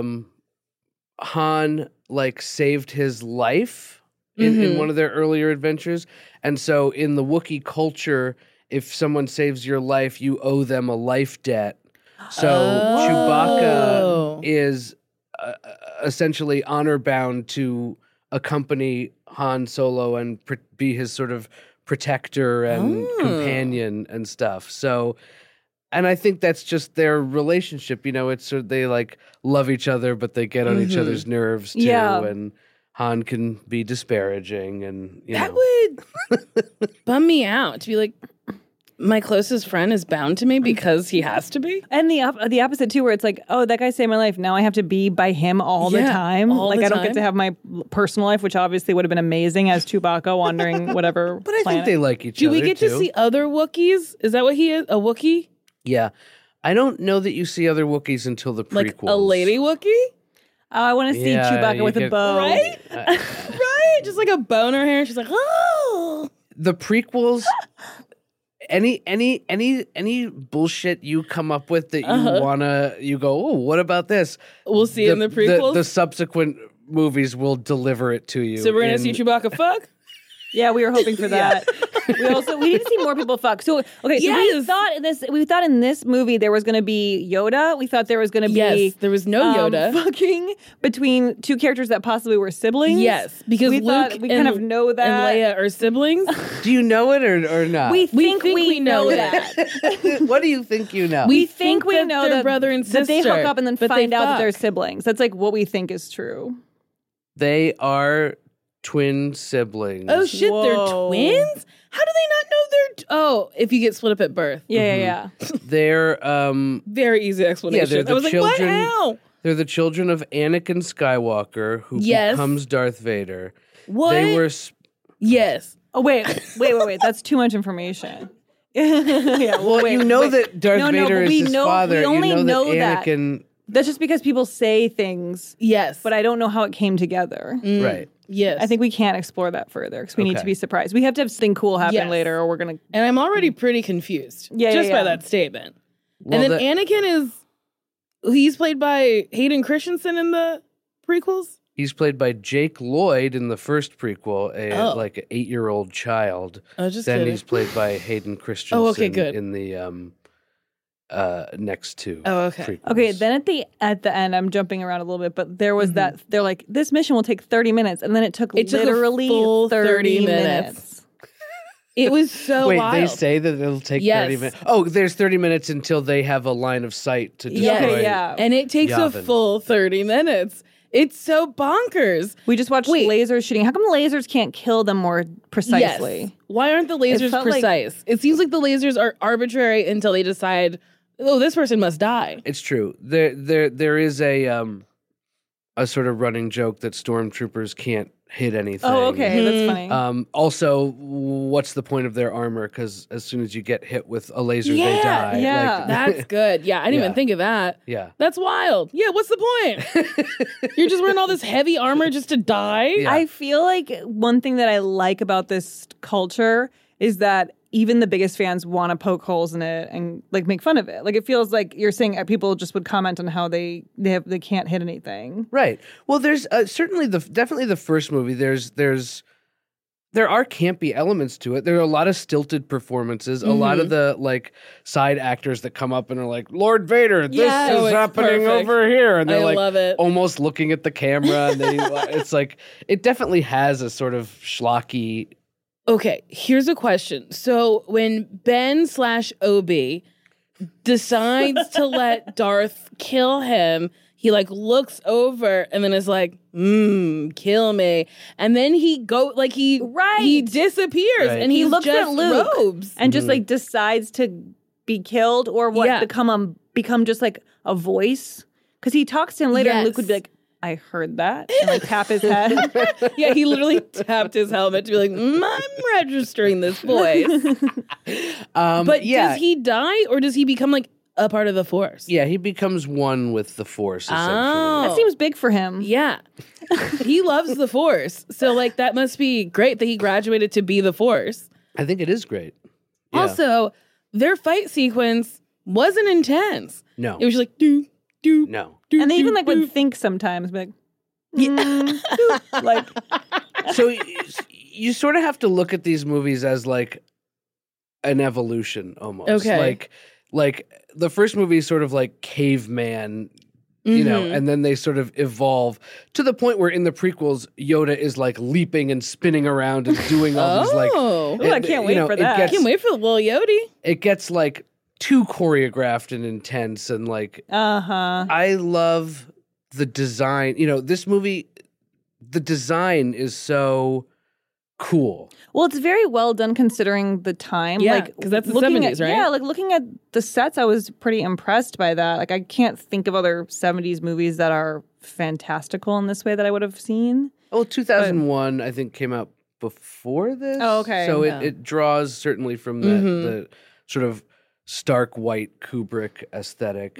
S12: Han like saved his life in one of their earlier adventures. And so in the Wookiee culture, if someone saves your life, you owe them a life debt. So Chewbacca is essentially honor bound to accompany Han Solo and be his sort of protector and companion and stuff. So, and I think that's just their relationship. It's sort of, they like love each other, but they get on each other's nerves too. Yeah. And Han can be disparaging, and
S10: that would bum me out to be like, my closest friend is bound to me because he has to be.
S11: And the opposite too, where it's like, oh, that guy saved my life. Now I have to be by him all the time. I don't get to have my personal life, which obviously would have been amazing as Chewbacca wandering whatever.
S12: But I think they like each other.
S10: Do we get to see other Wookiees? Is that what he is? A Wookiee?
S12: Yeah. I don't know that you see other Wookiees until the prequels.
S10: Like a lady Wookiee?
S11: Oh, I want to see Chewbacca with a bow.
S10: Right? Right? Just like a bow in her hair. And she's like, oh.
S12: The prequels... Any bullshit you come up with that you go, oh, what about this?
S10: We'll see in the prequels.
S12: The subsequent movies will deliver it to you.
S10: So we're gonna see Chewbacca fuck?
S11: Yeah, we were hoping for that. We need to see more people fuck. So we thought in this movie there was going to be Yoda. We thought there was going to be
S10: there was no Yoda
S11: fucking between two characters that possibly were siblings.
S10: Yes, because
S11: we
S10: Luke
S11: kind of know that
S10: and Leia are siblings.
S12: Do you know it or not?
S11: We think we know that.
S12: What do you think you know?
S11: We think we know
S10: that brother and sister,
S11: that they hook up and then find out that they're siblings. That's like what we think is true.
S12: They are twin siblings.
S10: Oh shit, they're twins? How do they not know they're if you get split up at birth.
S11: Yeah.
S12: They're
S10: very easy explanation.
S12: Yeah, they're the children.
S10: Like, what? How?
S12: They're the children of Anakin Skywalker, who becomes Darth Vader.
S10: What?
S12: They were
S10: Yes.
S11: Oh wait. That's too much information.
S12: That Darth Vader is his father.
S11: We only know
S12: that Anakin.
S11: That's just because people say things.
S10: Yes.
S11: But I don't know how it came together.
S12: Right.
S10: Yes.
S11: I think we can't explore that further because we need to be surprised. We have to have something cool happen later or we're going to...
S10: And I'm already pretty confused by that statement. Well, and then Anakin he's played by Hayden Christensen in the prequels?
S12: He's played by Jake Lloyd in the first prequel, like an 8-year-old child.
S10: Oh, just
S12: then
S10: kidding.
S12: He's played by Hayden Christensen in the next to.
S10: Oh, okay.
S12: prequels.
S11: Okay, then at the end, I'm jumping around a little bit, but there was that. They're like, this mission will take 30 minutes, and then it took literally
S10: a full
S11: 30 minutes.
S10: It was so
S12: Wait,
S10: wild.
S12: they say that it'll take 30 minutes. Oh, there's 30 minutes until they have a line of sight to destroy.
S10: Yes. And it takes a
S12: Yavin.
S10: full 30 minutes. It's so bonkers.
S11: We just watched lasers shooting. How come lasers can't kill them more precisely?
S10: Yes. Why aren't the lasers precise? It seems like the lasers are arbitrary until they decide, oh, this person must die.
S12: It's true. There is a sort of running joke that stormtroopers can't hit anything.
S11: Oh, okay, that's funny.
S12: Also, what's the point of their armor? Because as soon as you get hit with a laser, they die.
S10: Yeah,
S12: Like,
S10: that's good. Yeah, I didn't even think of that.
S12: Yeah.
S10: That's wild. Yeah, what's the point? You're just wearing all this heavy armor just to die?
S12: Yeah.
S11: I feel like one thing that I like about this culture is that even the biggest fans want to poke holes in it and like make fun of it. Like it feels like you're saying people just would comment on how they can't hit anything.
S12: Right. Well, there's certainly definitely the first movie. There are campy elements to it. There are a lot of stilted performances. A lot of the like side actors that come up and are like, Lord Vader, this is happening over here, and they're like
S10: love it.
S12: almost looking at the camera. And it's like it definitely has a sort of schlocky.
S10: Okay, here's a question. So when Ben/Obi decides to let Darth kill him, he like looks over and then is like, kill me. And then he disappears and he looks
S11: at Luke
S10: robes.
S11: and just like decides to be killed or become just like a voice. Because he talks to him later and Luke would be like, I heard that, and like tap his head.
S10: Yeah, he literally tapped his helmet to be like, I'm registering this voice. But does he die or does he become like a part of the Force?
S12: Yeah, he becomes one with the Force, essentially.
S11: That seems big for him.
S10: Yeah. He loves the Force. So like that must be great that he graduated to be the Force.
S12: I think it is great. Yeah.
S10: Also, their fight sequence wasn't intense.
S12: No.
S10: It was just like,
S12: No.
S11: And they even like would think sometimes, like, like.
S12: So you sort of have to look at these movies as like an evolution almost.
S10: Okay.
S12: Like the first movie is sort of like caveman, you know, and then they sort of evolve to the point where in the prequels, Yoda is like leaping and spinning around and doing all these like.
S11: I can't wait for that.
S10: I can't wait for the little Yodi.
S12: It gets like too choreographed and intense and like I love the design. You know, this movie, the design is so cool.
S11: Well, it's very well done considering the time.
S10: Yeah,
S11: like
S10: because that's the
S11: looking
S10: 70s,
S11: at,
S10: right?
S11: Yeah, like looking at the sets, I was pretty impressed by that. Like I can't think of other 70s movies that are fantastical in this way that I would have seen.
S12: Oh, 2001 I think came out before this.
S11: Oh, okay.
S12: So it draws certainly from the sort of stark white Kubrick aesthetic.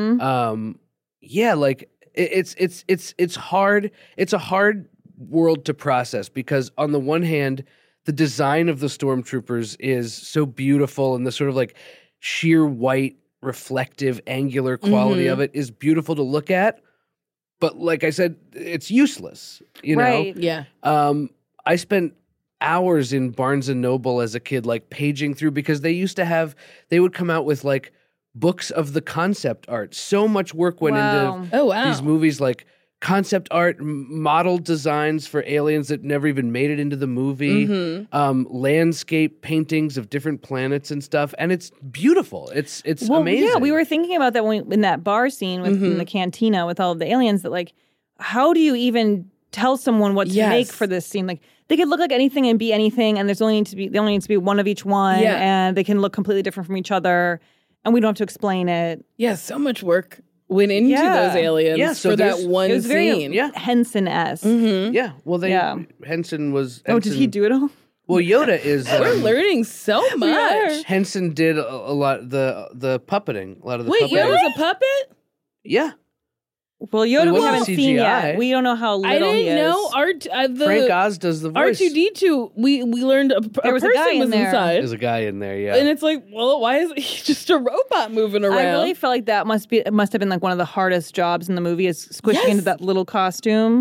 S12: Yeah, like it's hard. It's a hard world to process because on the one hand, the design of the stormtroopers is so beautiful and the sort of like sheer white, reflective, angular quality of it is beautiful to look at. But like I said, it's useless. You know?
S11: Right.
S10: Yeah.
S12: I spent hours in Barnes and Noble as a kid, like paging through because they would come out with like books of the concept art. So much work went into these movies, like concept art, model designs for aliens that never even made it into the movie, landscape paintings of different planets and stuff, and it's beautiful. It's amazing.
S11: Yeah, we were thinking about that in that bar scene in the cantina with all of the aliens. That like, how do you even tell someone what to make for this scene? Like, they could look like anything and be anything, and they only need to be one of each one, and they can look completely different from each other, and we don't have to explain it.
S10: Yeah, so much work went into those aliens
S12: so
S10: for that one
S11: it was
S10: scene.
S11: Very Henson-esque.
S12: Yeah, well, Henson was.
S11: Oh, did he do it all?
S12: Well, Yoda is.
S10: We're learning so much.
S12: Henson did a lot the puppeting. A lot of the
S10: Wait,
S12: puppeting.
S10: Yoda's a puppet?
S12: Yeah.
S11: Well, Yoda we haven't
S12: CGI.
S11: seen yet. We don't know how little he is.
S10: I didn't know
S12: Frank Oz does the voice.
S10: R2-D2, we learned there was a
S11: guy in there.
S10: inside.
S12: There's a guy in there, yeah.
S10: And it's like, well, why is he just a robot moving around?
S11: I really felt like it must have been like one of the hardest jobs in the movie is squishing into that little costume.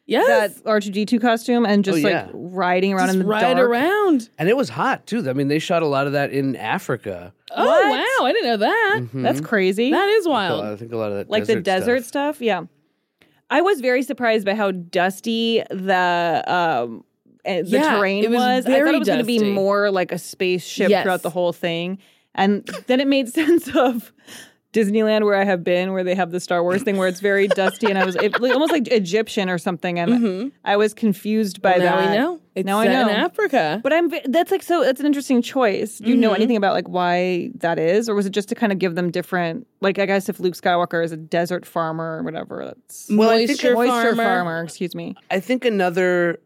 S11: that R2-D2 costume and just riding around in the dark.
S10: around.
S12: And it was hot too. I mean, they shot a lot of that in Africa.
S10: Oh wow, I didn't know that.
S11: That's crazy.
S10: That is wild.
S12: I think a lot of that,
S11: like the desert stuff. Yeah, I was very surprised by how dusty the terrain was. I thought it was going to be more like a spaceship throughout the whole thing, and then it made sense of Disneyland, where I have been, where they have the Star Wars thing, where it's very dusty, and I was almost like Egyptian or something, and I was confused by that.
S10: Now we know. It's
S11: now
S10: set
S11: I know
S10: in Africa,
S11: but that's an interesting choice. Do you know anything about like why that is, or was it just to kind of give them different? Like, I guess if Luke Skywalker is a desert farmer or whatever, that's
S10: moisture
S11: farmer. Excuse me.
S12: I think another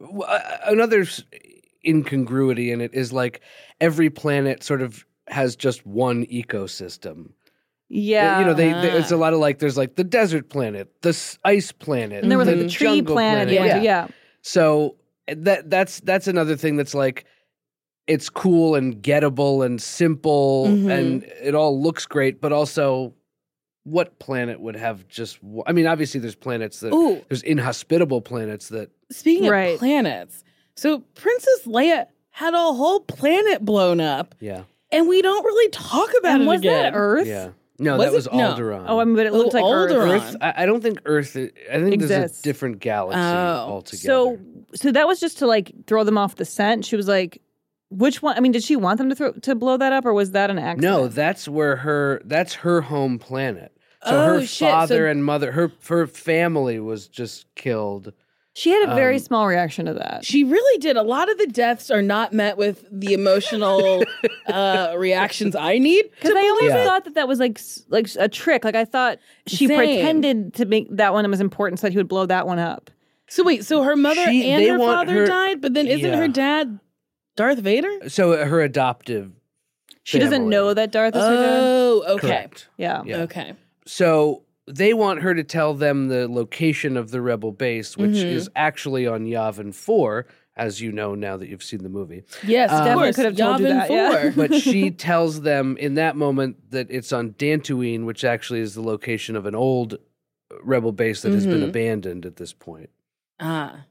S12: incongruity in it is like every planet sort of has just one ecosystem.
S11: Yeah,
S12: it's a lot of like there's like the desert planet, the ice planet,
S11: and there was like the tree planet. Yeah.
S12: So that's another thing that's like it's cool and gettable and simple and it all looks great, but also what planet would have just? I mean, obviously there's planets that there's inhospitable planets that.
S10: Speaking of planets, so Princess Leia had a whole planet blown up.
S12: Yeah,
S10: and we don't really talk about it
S11: was
S10: again.
S11: That Earth?
S12: Yeah. No, that was Alderaan.
S11: Oh, I mean, but it looked like Earth.
S12: I don't think Earth. I think there's a different galaxy altogether.
S11: So that was just to like throw them off the scent. She was like, "Which one?" I mean, did she want them to blow that up, or was that an accident?
S12: No, that's her home planet. So her father and mother, her family was just killed.
S11: She had a very small reaction to that.
S10: She really did. A lot of the deaths are not met with the emotional reactions I need.
S11: Because I always thought that was like a trick. Like I thought she pretended to make that one was important so that he would blow that one up.
S10: So wait, so her mother and her father died, but then isn't her dad Darth Vader?
S12: So her adoptive.
S11: She doesn't know that Darth is her dad.
S10: Oh, okay.
S12: Correct.
S11: Yeah.
S10: Okay.
S12: So they want her to tell them the location of the rebel base, which is actually on Yavin 4, as you know now that you've seen the movie.
S10: Yes, of course.
S11: Could have told you that,
S10: 4.
S11: Yeah.
S12: But she tells them in that moment that it's on Dantooine, which actually is the location of an old rebel base that has been abandoned at this point.
S10: Ah.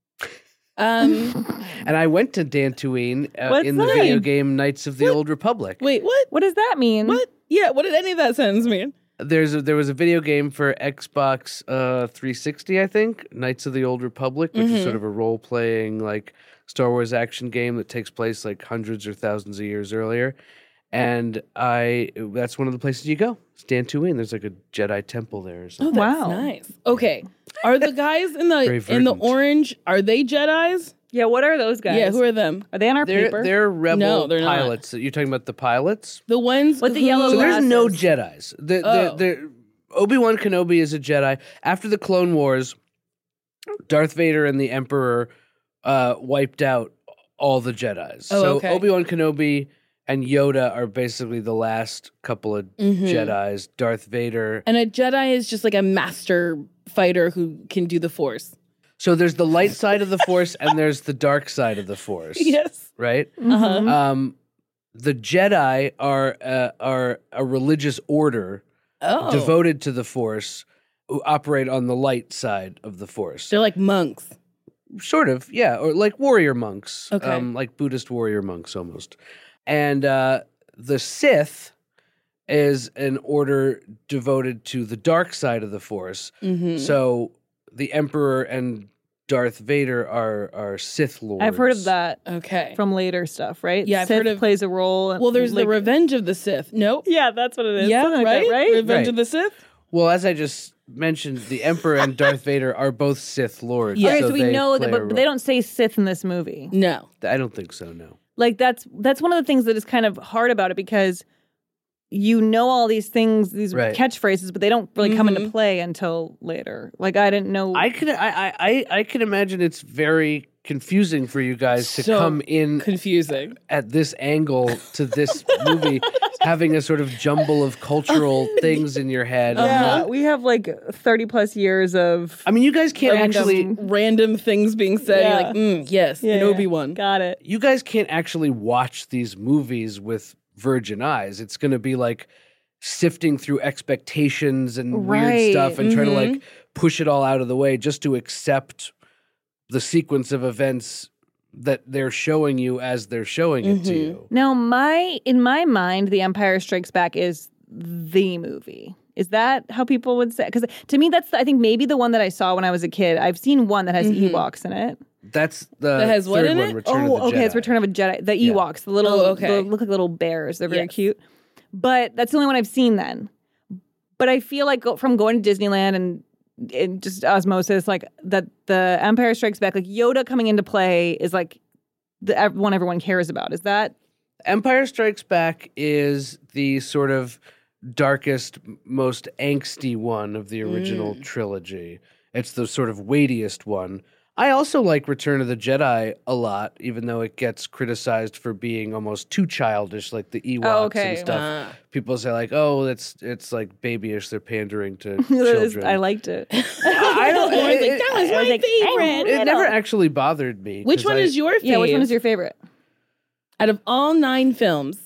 S12: And I went to Dantooine in the video game Knights of the Old Republic.
S10: Wait, what?
S11: What does that mean?
S10: What? Yeah, what did any of that sentence mean?
S12: There was a video game for Xbox 360, I think, Knights of the Old Republic, which is sort of a role-playing like Star Wars action game that takes place like hundreds or thousands of years earlier. And that's one of the places you go. It's Dantooine. There's like a Jedi temple there or something.
S10: Oh, that's nice. Okay. Are the guys in the orange, are they Jedis?
S11: Yeah, what are those guys?
S10: Yeah, who are them?
S11: Are they on our paper?
S12: They're rebel
S10: they're
S12: pilots. You're talking about the pilots?
S10: The ones
S11: with the yellow
S12: So
S11: glasses.
S12: there's no Jedis. Obi-Wan Kenobi is a Jedi. After the Clone Wars, Darth Vader and the Emperor wiped out all the Jedis. So Obi-Wan Kenobi and Yoda are basically the last couple of Jedis. Darth Vader.
S10: And a Jedi is just like a master fighter who can do the Force.
S12: So there's the light side of the Force and there's the dark side of the Force.
S10: Yes.
S12: Right?
S10: Uh-huh.
S12: The Jedi are a religious order devoted to the Force who operate on the light side of the Force.
S10: They're like monks.
S12: Sort of, yeah. Or like warrior monks.
S10: Okay.
S12: Like Buddhist warrior monks almost. And the Sith is an order devoted to the dark side of the Force. So the Emperor and Darth Vader are Sith lords.
S11: I've heard of that.
S10: Okay.
S11: From later stuff, right?
S10: Yeah, I've
S11: Sith
S10: heard of
S11: plays a role.
S10: Well, there's the Revenge of the Sith. Nope.
S11: Yeah, that's what it is.
S10: Yeah,
S11: Something
S10: right?
S11: like that, right?
S10: Revenge of the Sith?
S12: Well, as I just mentioned, the Emperor and Darth Vader are both Sith lords.
S11: Okay, so we
S12: they
S11: know that,
S12: play a
S11: but they don't say Sith in this movie.
S10: No.
S12: I don't think so, no.
S11: Like that's one of the things that is kind of hard about it because you know all these things, these catchphrases, but they don't really come into play until later. Like I didn't know.
S12: I can imagine it's very confusing for you guys to come in
S10: confusing
S12: at this angle to this movie, having a sort of jumble of cultural things in your head.
S11: Yeah, we have like 30 plus years of.
S12: I mean, you guys can't
S10: random things being said.
S11: Yeah.
S10: You're like, yes,
S11: yeah,
S10: Obi-Wan.
S11: Got it.
S12: You guys can't actually watch these movies with virgin eyes. It's going to be like sifting through expectations and weird stuff and trying to like push it all out of the way just to accept the sequence of events that they're showing you as they're showing it to you.
S11: Now, in my mind, The Empire Strikes Back is the movie. Is that how people would say? Because to me, that's I think maybe the one that I saw when I was a kid. I've seen one that has Ewoks in it.
S12: That's the
S10: that has what
S12: third
S10: in
S12: one,
S10: it?
S12: Return of the Jedi.
S11: It's Return of a Jedi. The Ewoks, the little, they look like little bears. They're very cute. But that's the only one I've seen then. But I feel like from going to Disneyland and just osmosis, like that the Empire Strikes Back, like Yoda coming into play is like the one everyone cares about. Is that?
S12: Empire Strikes Back is the sort of darkest, most angsty one of the original trilogy. It's the sort of weightiest one. I also like Return of the Jedi a lot, even though it gets criticized for being almost too childish, like the Ewoks and stuff. People say like, "Oh, it's like babyish. They're pandering to children."
S11: I liked it.
S12: I don't.
S10: That was my favorite.
S12: It never actually bothered me.
S10: Which one is your favorite?
S11: Yeah, which one is your favorite?
S10: Out of all 9 films,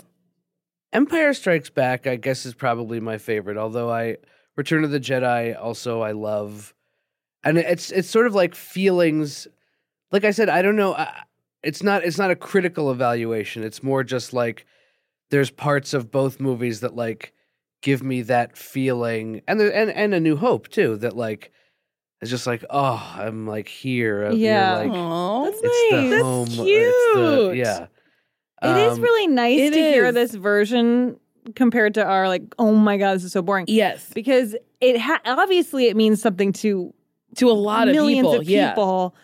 S12: Empire Strikes Back, I guess, is probably my favorite. Although Return of the Jedi also I love. And it's sort of like feelings. Like I said, I don't know. It's not a critical evaluation. It's more just like there's parts of both movies that like give me that feeling, and A New Hope too. That like it's just like, oh, I'm like here.
S11: Yeah,
S12: like,
S11: that's
S12: it's
S11: nice.
S12: the home.
S10: That's cute.
S12: Yeah,
S11: it is really nice to hear this version compared to our like, oh my god, this is so boring.
S10: Yes,
S11: because it obviously it means something to
S10: a lot of
S11: millions
S10: people.
S11: of people.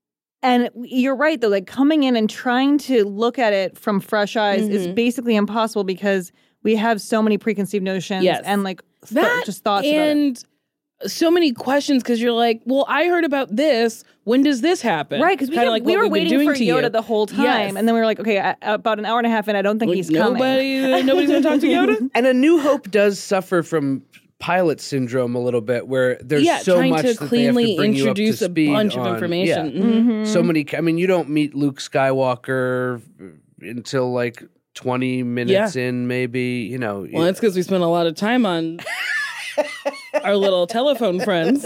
S11: And you're right, though, like coming in and trying to look at it from fresh eyes is basically impossible because we have so many preconceived notions and like just thoughts
S10: and
S11: about it.
S10: So many questions because you're like, well, I heard about this. When does this happen?
S11: Right, because we were waiting for Yoda the whole time.
S10: Yes.
S11: And then we were like, okay, about an hour and a half in, I don't think he's coming.
S10: Nobody's going to talk to Yoda?
S12: And A New Hope does suffer from pilot syndrome a little bit, where there's so
S10: trying
S12: much
S10: to
S12: that
S10: cleanly
S12: they have to bring
S10: introduce
S12: you up to speed
S10: a bunch of
S12: on.
S10: information.
S12: Yeah.
S11: Mm-hmm.
S12: So many. I mean, you don't meet Luke Skywalker until like 20 minutes in, maybe. You know.
S10: Well, it's because we spent a lot of time on our little telephone friends.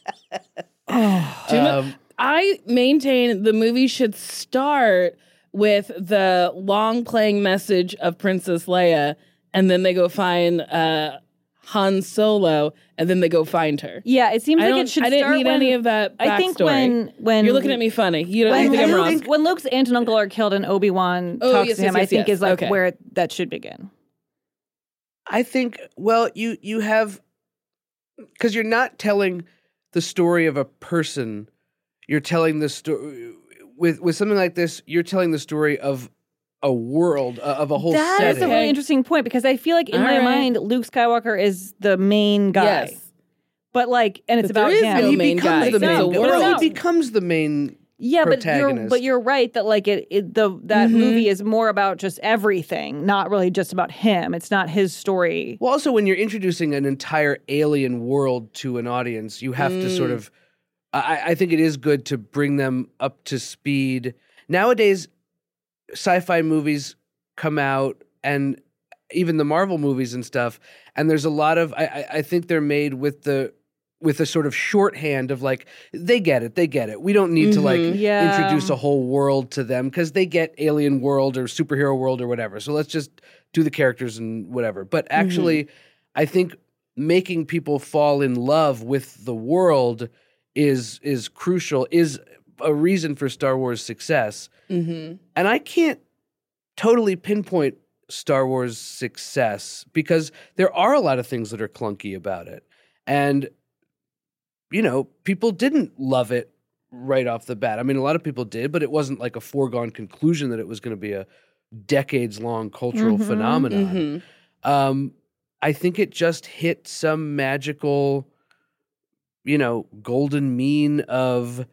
S10: I maintain the movie should start with the long playing message of Princess Leia, and then they go find Han Solo, and then they go find her.
S11: Yeah, it seems like it should start.
S10: I didn't need any of that backstory.
S11: I think when
S10: you're looking at me funny, you don't think I'm wrong.
S11: When Luke's aunt and uncle are killed and Obi-Wan talks to him, I think is like where that should begin.
S12: I think, well, you have, because you're not telling the story of a person, you're telling the story with something like this. You're telling the story of a world, of a whole setting.
S11: That is a really interesting point, because I feel like in my mind, Luke Skywalker is the main guy. Yes. But like, and it's about him.
S10: No
S12: he
S10: main
S12: becomes
S10: guy.
S12: the main guy.
S10: No,
S12: he becomes the main protagonist.
S11: But you're right that like that movie is more about just everything, not really just about him. It's not his story.
S12: Well, also when you're introducing an entire alien world to an audience, you have to sort of. I think it is good to bring them up to speed. Nowadays, sci-fi movies come out, and even the Marvel movies and stuff, and there's a lot of I think they're made with a sort of shorthand of like, they get it. We don't need to like introduce a whole world to them because they get alien world or superhero world or whatever. So let's just do the characters and whatever. But actually, I think making people fall in love with the world is crucial, is a reason for Star Wars' success. And I can't totally pinpoint Star Wars' success because there are a lot of things that are clunky about it. And, you know, people didn't love it right off the bat. I mean, a lot of people did, but it wasn't like a foregone conclusion that it was going to be a decades-long cultural phenomenon. I think it just hit some magical, you know, golden mean of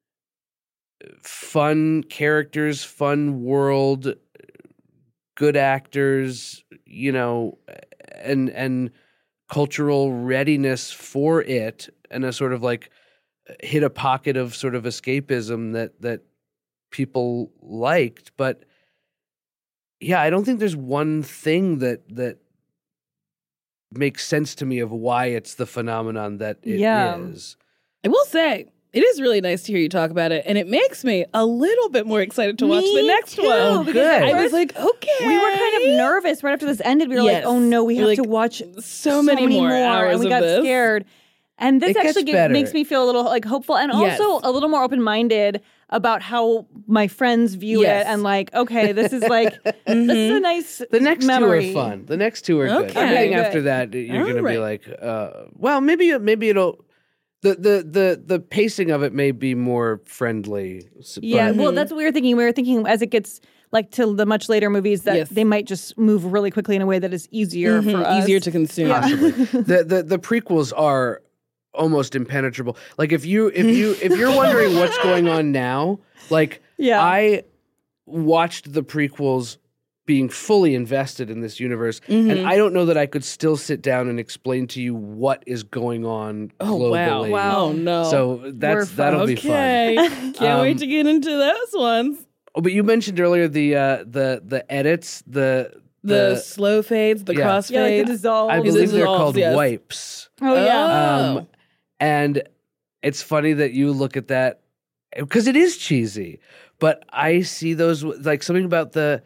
S12: fun characters, fun world, good actors, you know, and cultural readiness for it, and a sort of like hit a pocket of sort of escapism that people liked. But yeah, I don't think there's one thing that makes sense to me of why it's the phenomenon that it is.
S10: I will say, it is really nice to hear you talk about it, and it makes me a little bit more excited to watch the next one.
S12: Oh, good.
S10: I was like, okay.
S11: We were kind of nervous right after this ended. We were like, oh no, we have to watch
S10: so many more hours
S11: and we got scared. And this actually makes me feel a little like hopeful and also a little more open-minded about how my friends view it and like, okay, this is like this is a nice
S12: The next
S11: memory.
S12: two are fun. The next two are good.
S10: Okay.
S12: Everything
S11: Good.
S12: after that, you're going to be like, well, maybe it'll. The pacing of it may be more friendly.
S11: Yeah, well, that's what we were thinking. We were thinking as it gets like to the much later movies that they might just move really quickly in a way that is easier for us.
S10: Easier to consume.
S12: Possibly. the prequels are almost impenetrable. Like if you're wondering what's going on now, like I watched the prequels being fully invested in this universe, and I don't know that I could still sit down and explain to you what is going on globally.
S10: Wow. Oh no.
S12: So that'll be fun.
S10: Can't wait to get into those ones.
S12: Oh, but you mentioned earlier the edits, the
S10: slow fades, the cross
S11: like
S10: fades.
S11: the dissolve.
S12: I believe they're called
S10: yes.
S12: wipes.
S11: Oh yeah.
S12: And it's funny that you look at that because it is cheesy, but I see those like something about the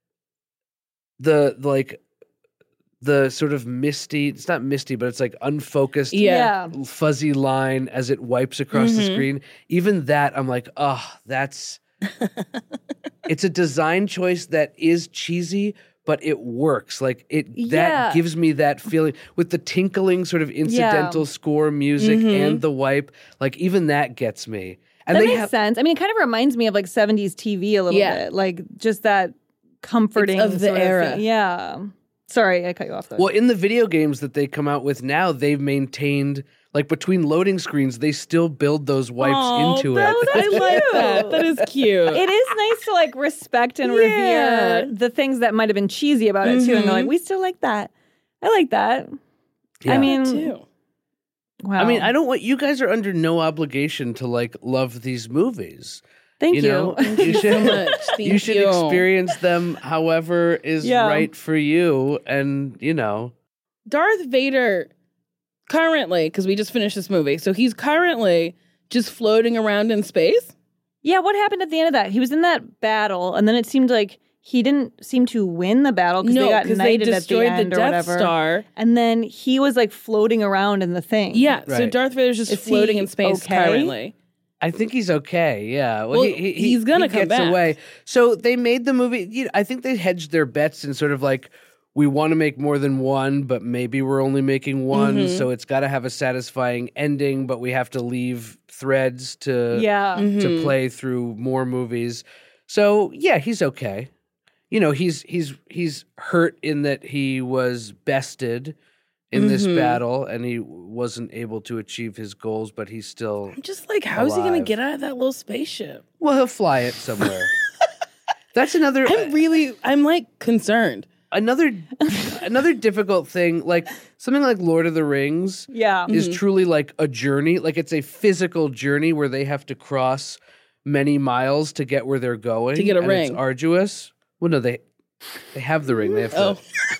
S12: sort of misty, it's not misty, but it's like unfocused, fuzzy line as it wipes across the screen. Even that, I'm like, that's, it's a design choice that is cheesy, but it works. Like that gives me that feeling with the tinkling sort of incidental score music and the wipe. Like even that gets me. And
S11: that makes sense. I mean, it kind of reminds me of like 70s TV a little bit, like just that comforting
S10: of the era.
S11: Yeah. Sorry, I cut you off there.
S12: Well, in the video games that they come out with now, they've maintained, like between loading screens, they still build those wipes into it.
S10: I like that. That is cute.
S11: It is nice to like respect and revere the things that might have been cheesy about it too, and go like, we still like that. I like that.
S12: Yeah.
S11: I mean,
S10: too.
S11: Wow.
S12: I mean, I don't want you guys are under no obligation to like love these movies.
S11: Thank you.
S12: Know? You should,
S10: so much.
S12: you should experience them however is right for you, and
S10: Darth Vader currently, because we just finished this movie, so he's currently just floating around in space.
S11: Yeah, what happened at the end of that? He was in that battle, and then it seemed like he didn't seem to win the battle because they got knighted at the end
S10: the
S11: or
S10: Death
S11: whatever.
S10: Star.
S11: And then he was like floating around in the thing.
S10: Yeah, so
S12: Right.
S10: Darth Vader's just floating in space currently.
S12: I think he's okay. Yeah.
S10: Well, he's gonna come
S12: gets
S10: back.
S12: away. So they made the movie. I think they hedged their bets and sort of like, we want to make more than one, but maybe we're only making one. So it's got to have a satisfying ending, but we have to leave threads to play through more movies. So yeah, he's okay. He's hurt in that he was bested in this battle, and he wasn't able to achieve his goals, but he's still
S10: I'm just like, how's he going to get out of that little spaceship?
S12: Well, he'll fly it somewhere. That's another...
S10: I'm like concerned.
S12: Another difficult thing, like something like Lord of the Rings is truly like a journey. Like it's a physical journey where they have to cross many miles to get where they're going.
S10: To get a
S12: and
S10: ring.
S12: It's arduous. Well, no, they have the ring. They have to...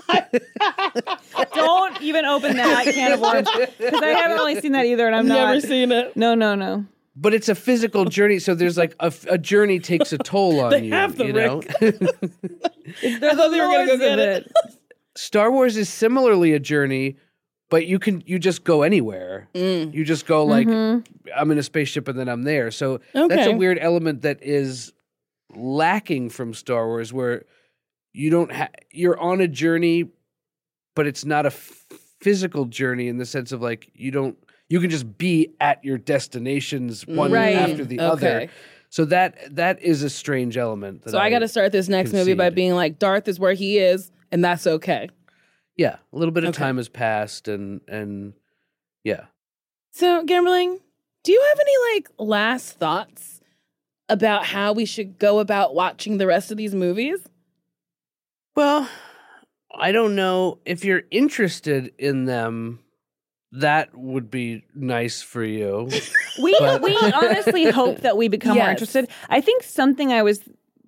S11: Don't even open that can of worms because I haven't really seen that either, and I'm
S10: Never seen it.
S11: No.
S12: But it's a physical journey, so there's like a journey takes a toll on
S10: They
S12: you.
S10: have the
S12: you
S10: ring.
S12: know?
S10: I thought they were going to go get it.
S12: Star Wars is similarly a journey, but you just go anywhere. You just go like, I'm in a spaceship and then I'm there. So that's a weird element that is lacking from Star Wars, where you don't you're on a journey, but it's not a physical journey in the sense of like you can just be at your destinations one after the other. So that is a strange element.
S10: So I got to start this next movie by being like, Darth is where he is, and that's okay.
S12: Yeah, a little bit of time has passed, and yeah.
S10: So, Gambling, do you have any like last thoughts about how we should go about watching the rest of these movies?
S12: Well, I don't know if you're interested in them. That would be nice for you.
S11: We honestly hope that we become more interested. I think something I was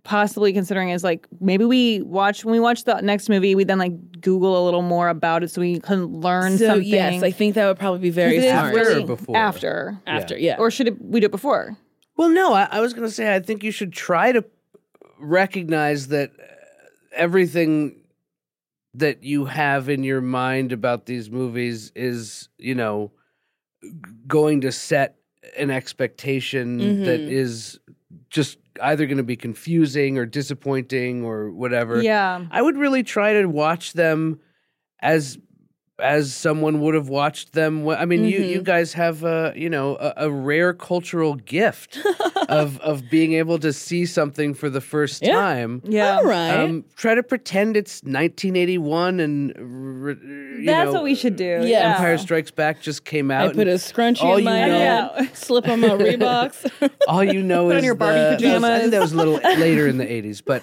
S11: possibly considering is like maybe when we watch the next movie, we then like Google a little more about it so we can learn something.
S10: Yes, I think that would probably be very smart.
S11: Really
S12: before.
S11: After,
S10: yeah.
S11: Or should we do it before?
S12: Well, no, I was going to say I think you should try to recognize that everything that you have in your mind about these movies is, going to set an expectation that is just either going to be confusing or disappointing or whatever.
S11: Yeah.
S12: I would really try to watch them as someone would have watched them. I mean, you guys have a rare cultural gift of being able to see something for the first time.
S11: Yeah.
S10: All right.
S12: Try to pretend it's 1981 and
S11: that's what we should do. Yeah.
S12: Empire Strikes Back just came out.
S10: I put a scrunchie in my head, slip on my Reeboks.
S12: All you know
S11: put
S12: is
S11: on your Barbie pajamas.
S12: I think that was a little later in the 80s, but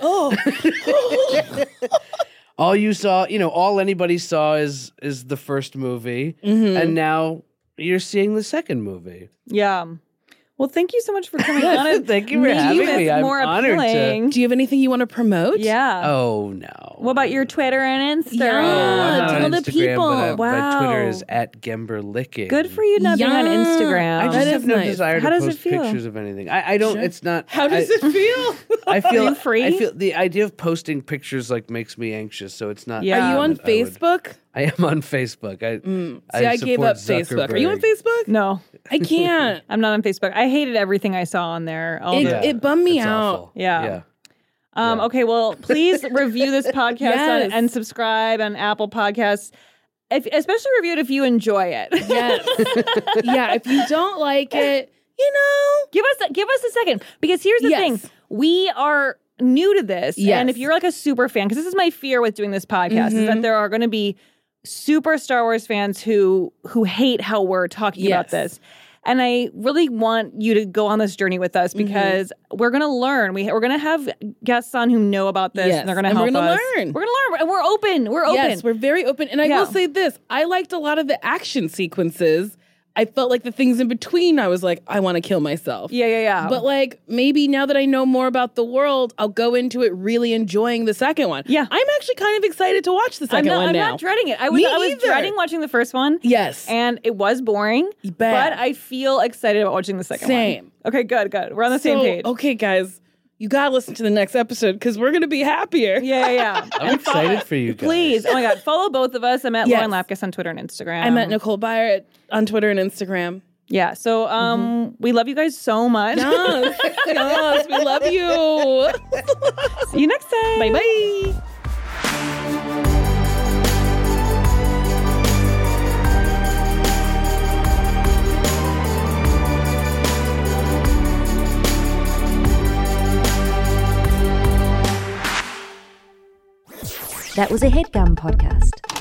S12: all you saw, all anybody saw is the first movie, and now you're seeing the second movie.
S11: Yeah. Well, thank you so much for coming on it.
S12: Thank you for having me. I'm honored to.
S10: Do you have anything you want to promote?
S11: Yeah.
S12: Oh, no.
S11: What about your Twitter and Insta?
S10: Yeah,
S12: I'm not
S10: tell
S12: on
S10: the
S12: Instagram,
S10: people.
S12: But
S11: Wow.
S12: my Twitter is @Gemberlicking.
S11: Good for you not being on Instagram.
S12: I just
S10: That
S12: have
S10: is
S12: no
S10: nice.
S12: desire
S11: How
S12: to
S11: does it
S12: post
S11: feel?
S12: pictures of anything. I don't.
S10: Sure.
S12: It's not.
S10: How does it feel?
S12: I feel
S11: Are you free?
S12: I feel the idea of posting pictures makes me anxious. So it's not.
S11: Yeah.
S10: Are you on
S12: something that
S10: Facebook?
S12: I am on Facebook.
S10: I gave up
S12: support
S10: Facebook. Are you on
S12: Zuckerberg.
S10: Facebook?
S11: No.
S10: I can't.
S11: I'm not on Facebook. I hated everything I saw on there.
S10: It bummed me
S12: It's
S10: out.
S12: awful.
S11: Yeah. Okay, well, please review this podcast
S10: Yes.
S11: and subscribe on Apple Podcasts. Especially review it if you enjoy it.
S10: Yes. Yeah, if you don't like it,
S11: give us a second. Because here's the thing. We are new to this.
S10: Yes.
S11: And if you're like a super fan, because this is my fear with doing this podcast, is that there are going to be super Star Wars fans who hate how we're talking about this. And I really want you to go on this journey with us because we're going to learn. We're going to have guests on who know about this and they're going to help us.
S10: We're going to learn.
S11: We're going to learn. And we're open. We're open.
S10: Yes, we're very open. And I will say this. I liked a lot of the action sequences. I felt like the things in between, I was like, I want to kill myself.
S11: Yeah.
S10: But like, maybe now that I know more about the world, I'll go into it really enjoying the second one.
S11: Yeah.
S10: I'm actually kind of excited to watch the second one
S11: I'm
S10: now.
S11: not dreading it. I was dreading watching the first one.
S10: Yes.
S11: And it was boring. But I feel excited about watching the second one.
S10: Same.
S11: Okay, good. We're on the same page.
S10: Okay, guys. You got to listen to the next episode because we're going to be happier.
S11: Yeah.
S12: I'm excited for you guys.
S11: Please. Oh my God. Follow both of us. I'm at Lauren Lapkus on Twitter and Instagram.
S10: I'm at Nicole Byer on Twitter and Instagram.
S11: Yeah. So we love you guys so much.
S10: Yes, we love you.
S11: See you next time.
S10: Bye-bye.
S14: That was a HeadGum podcast.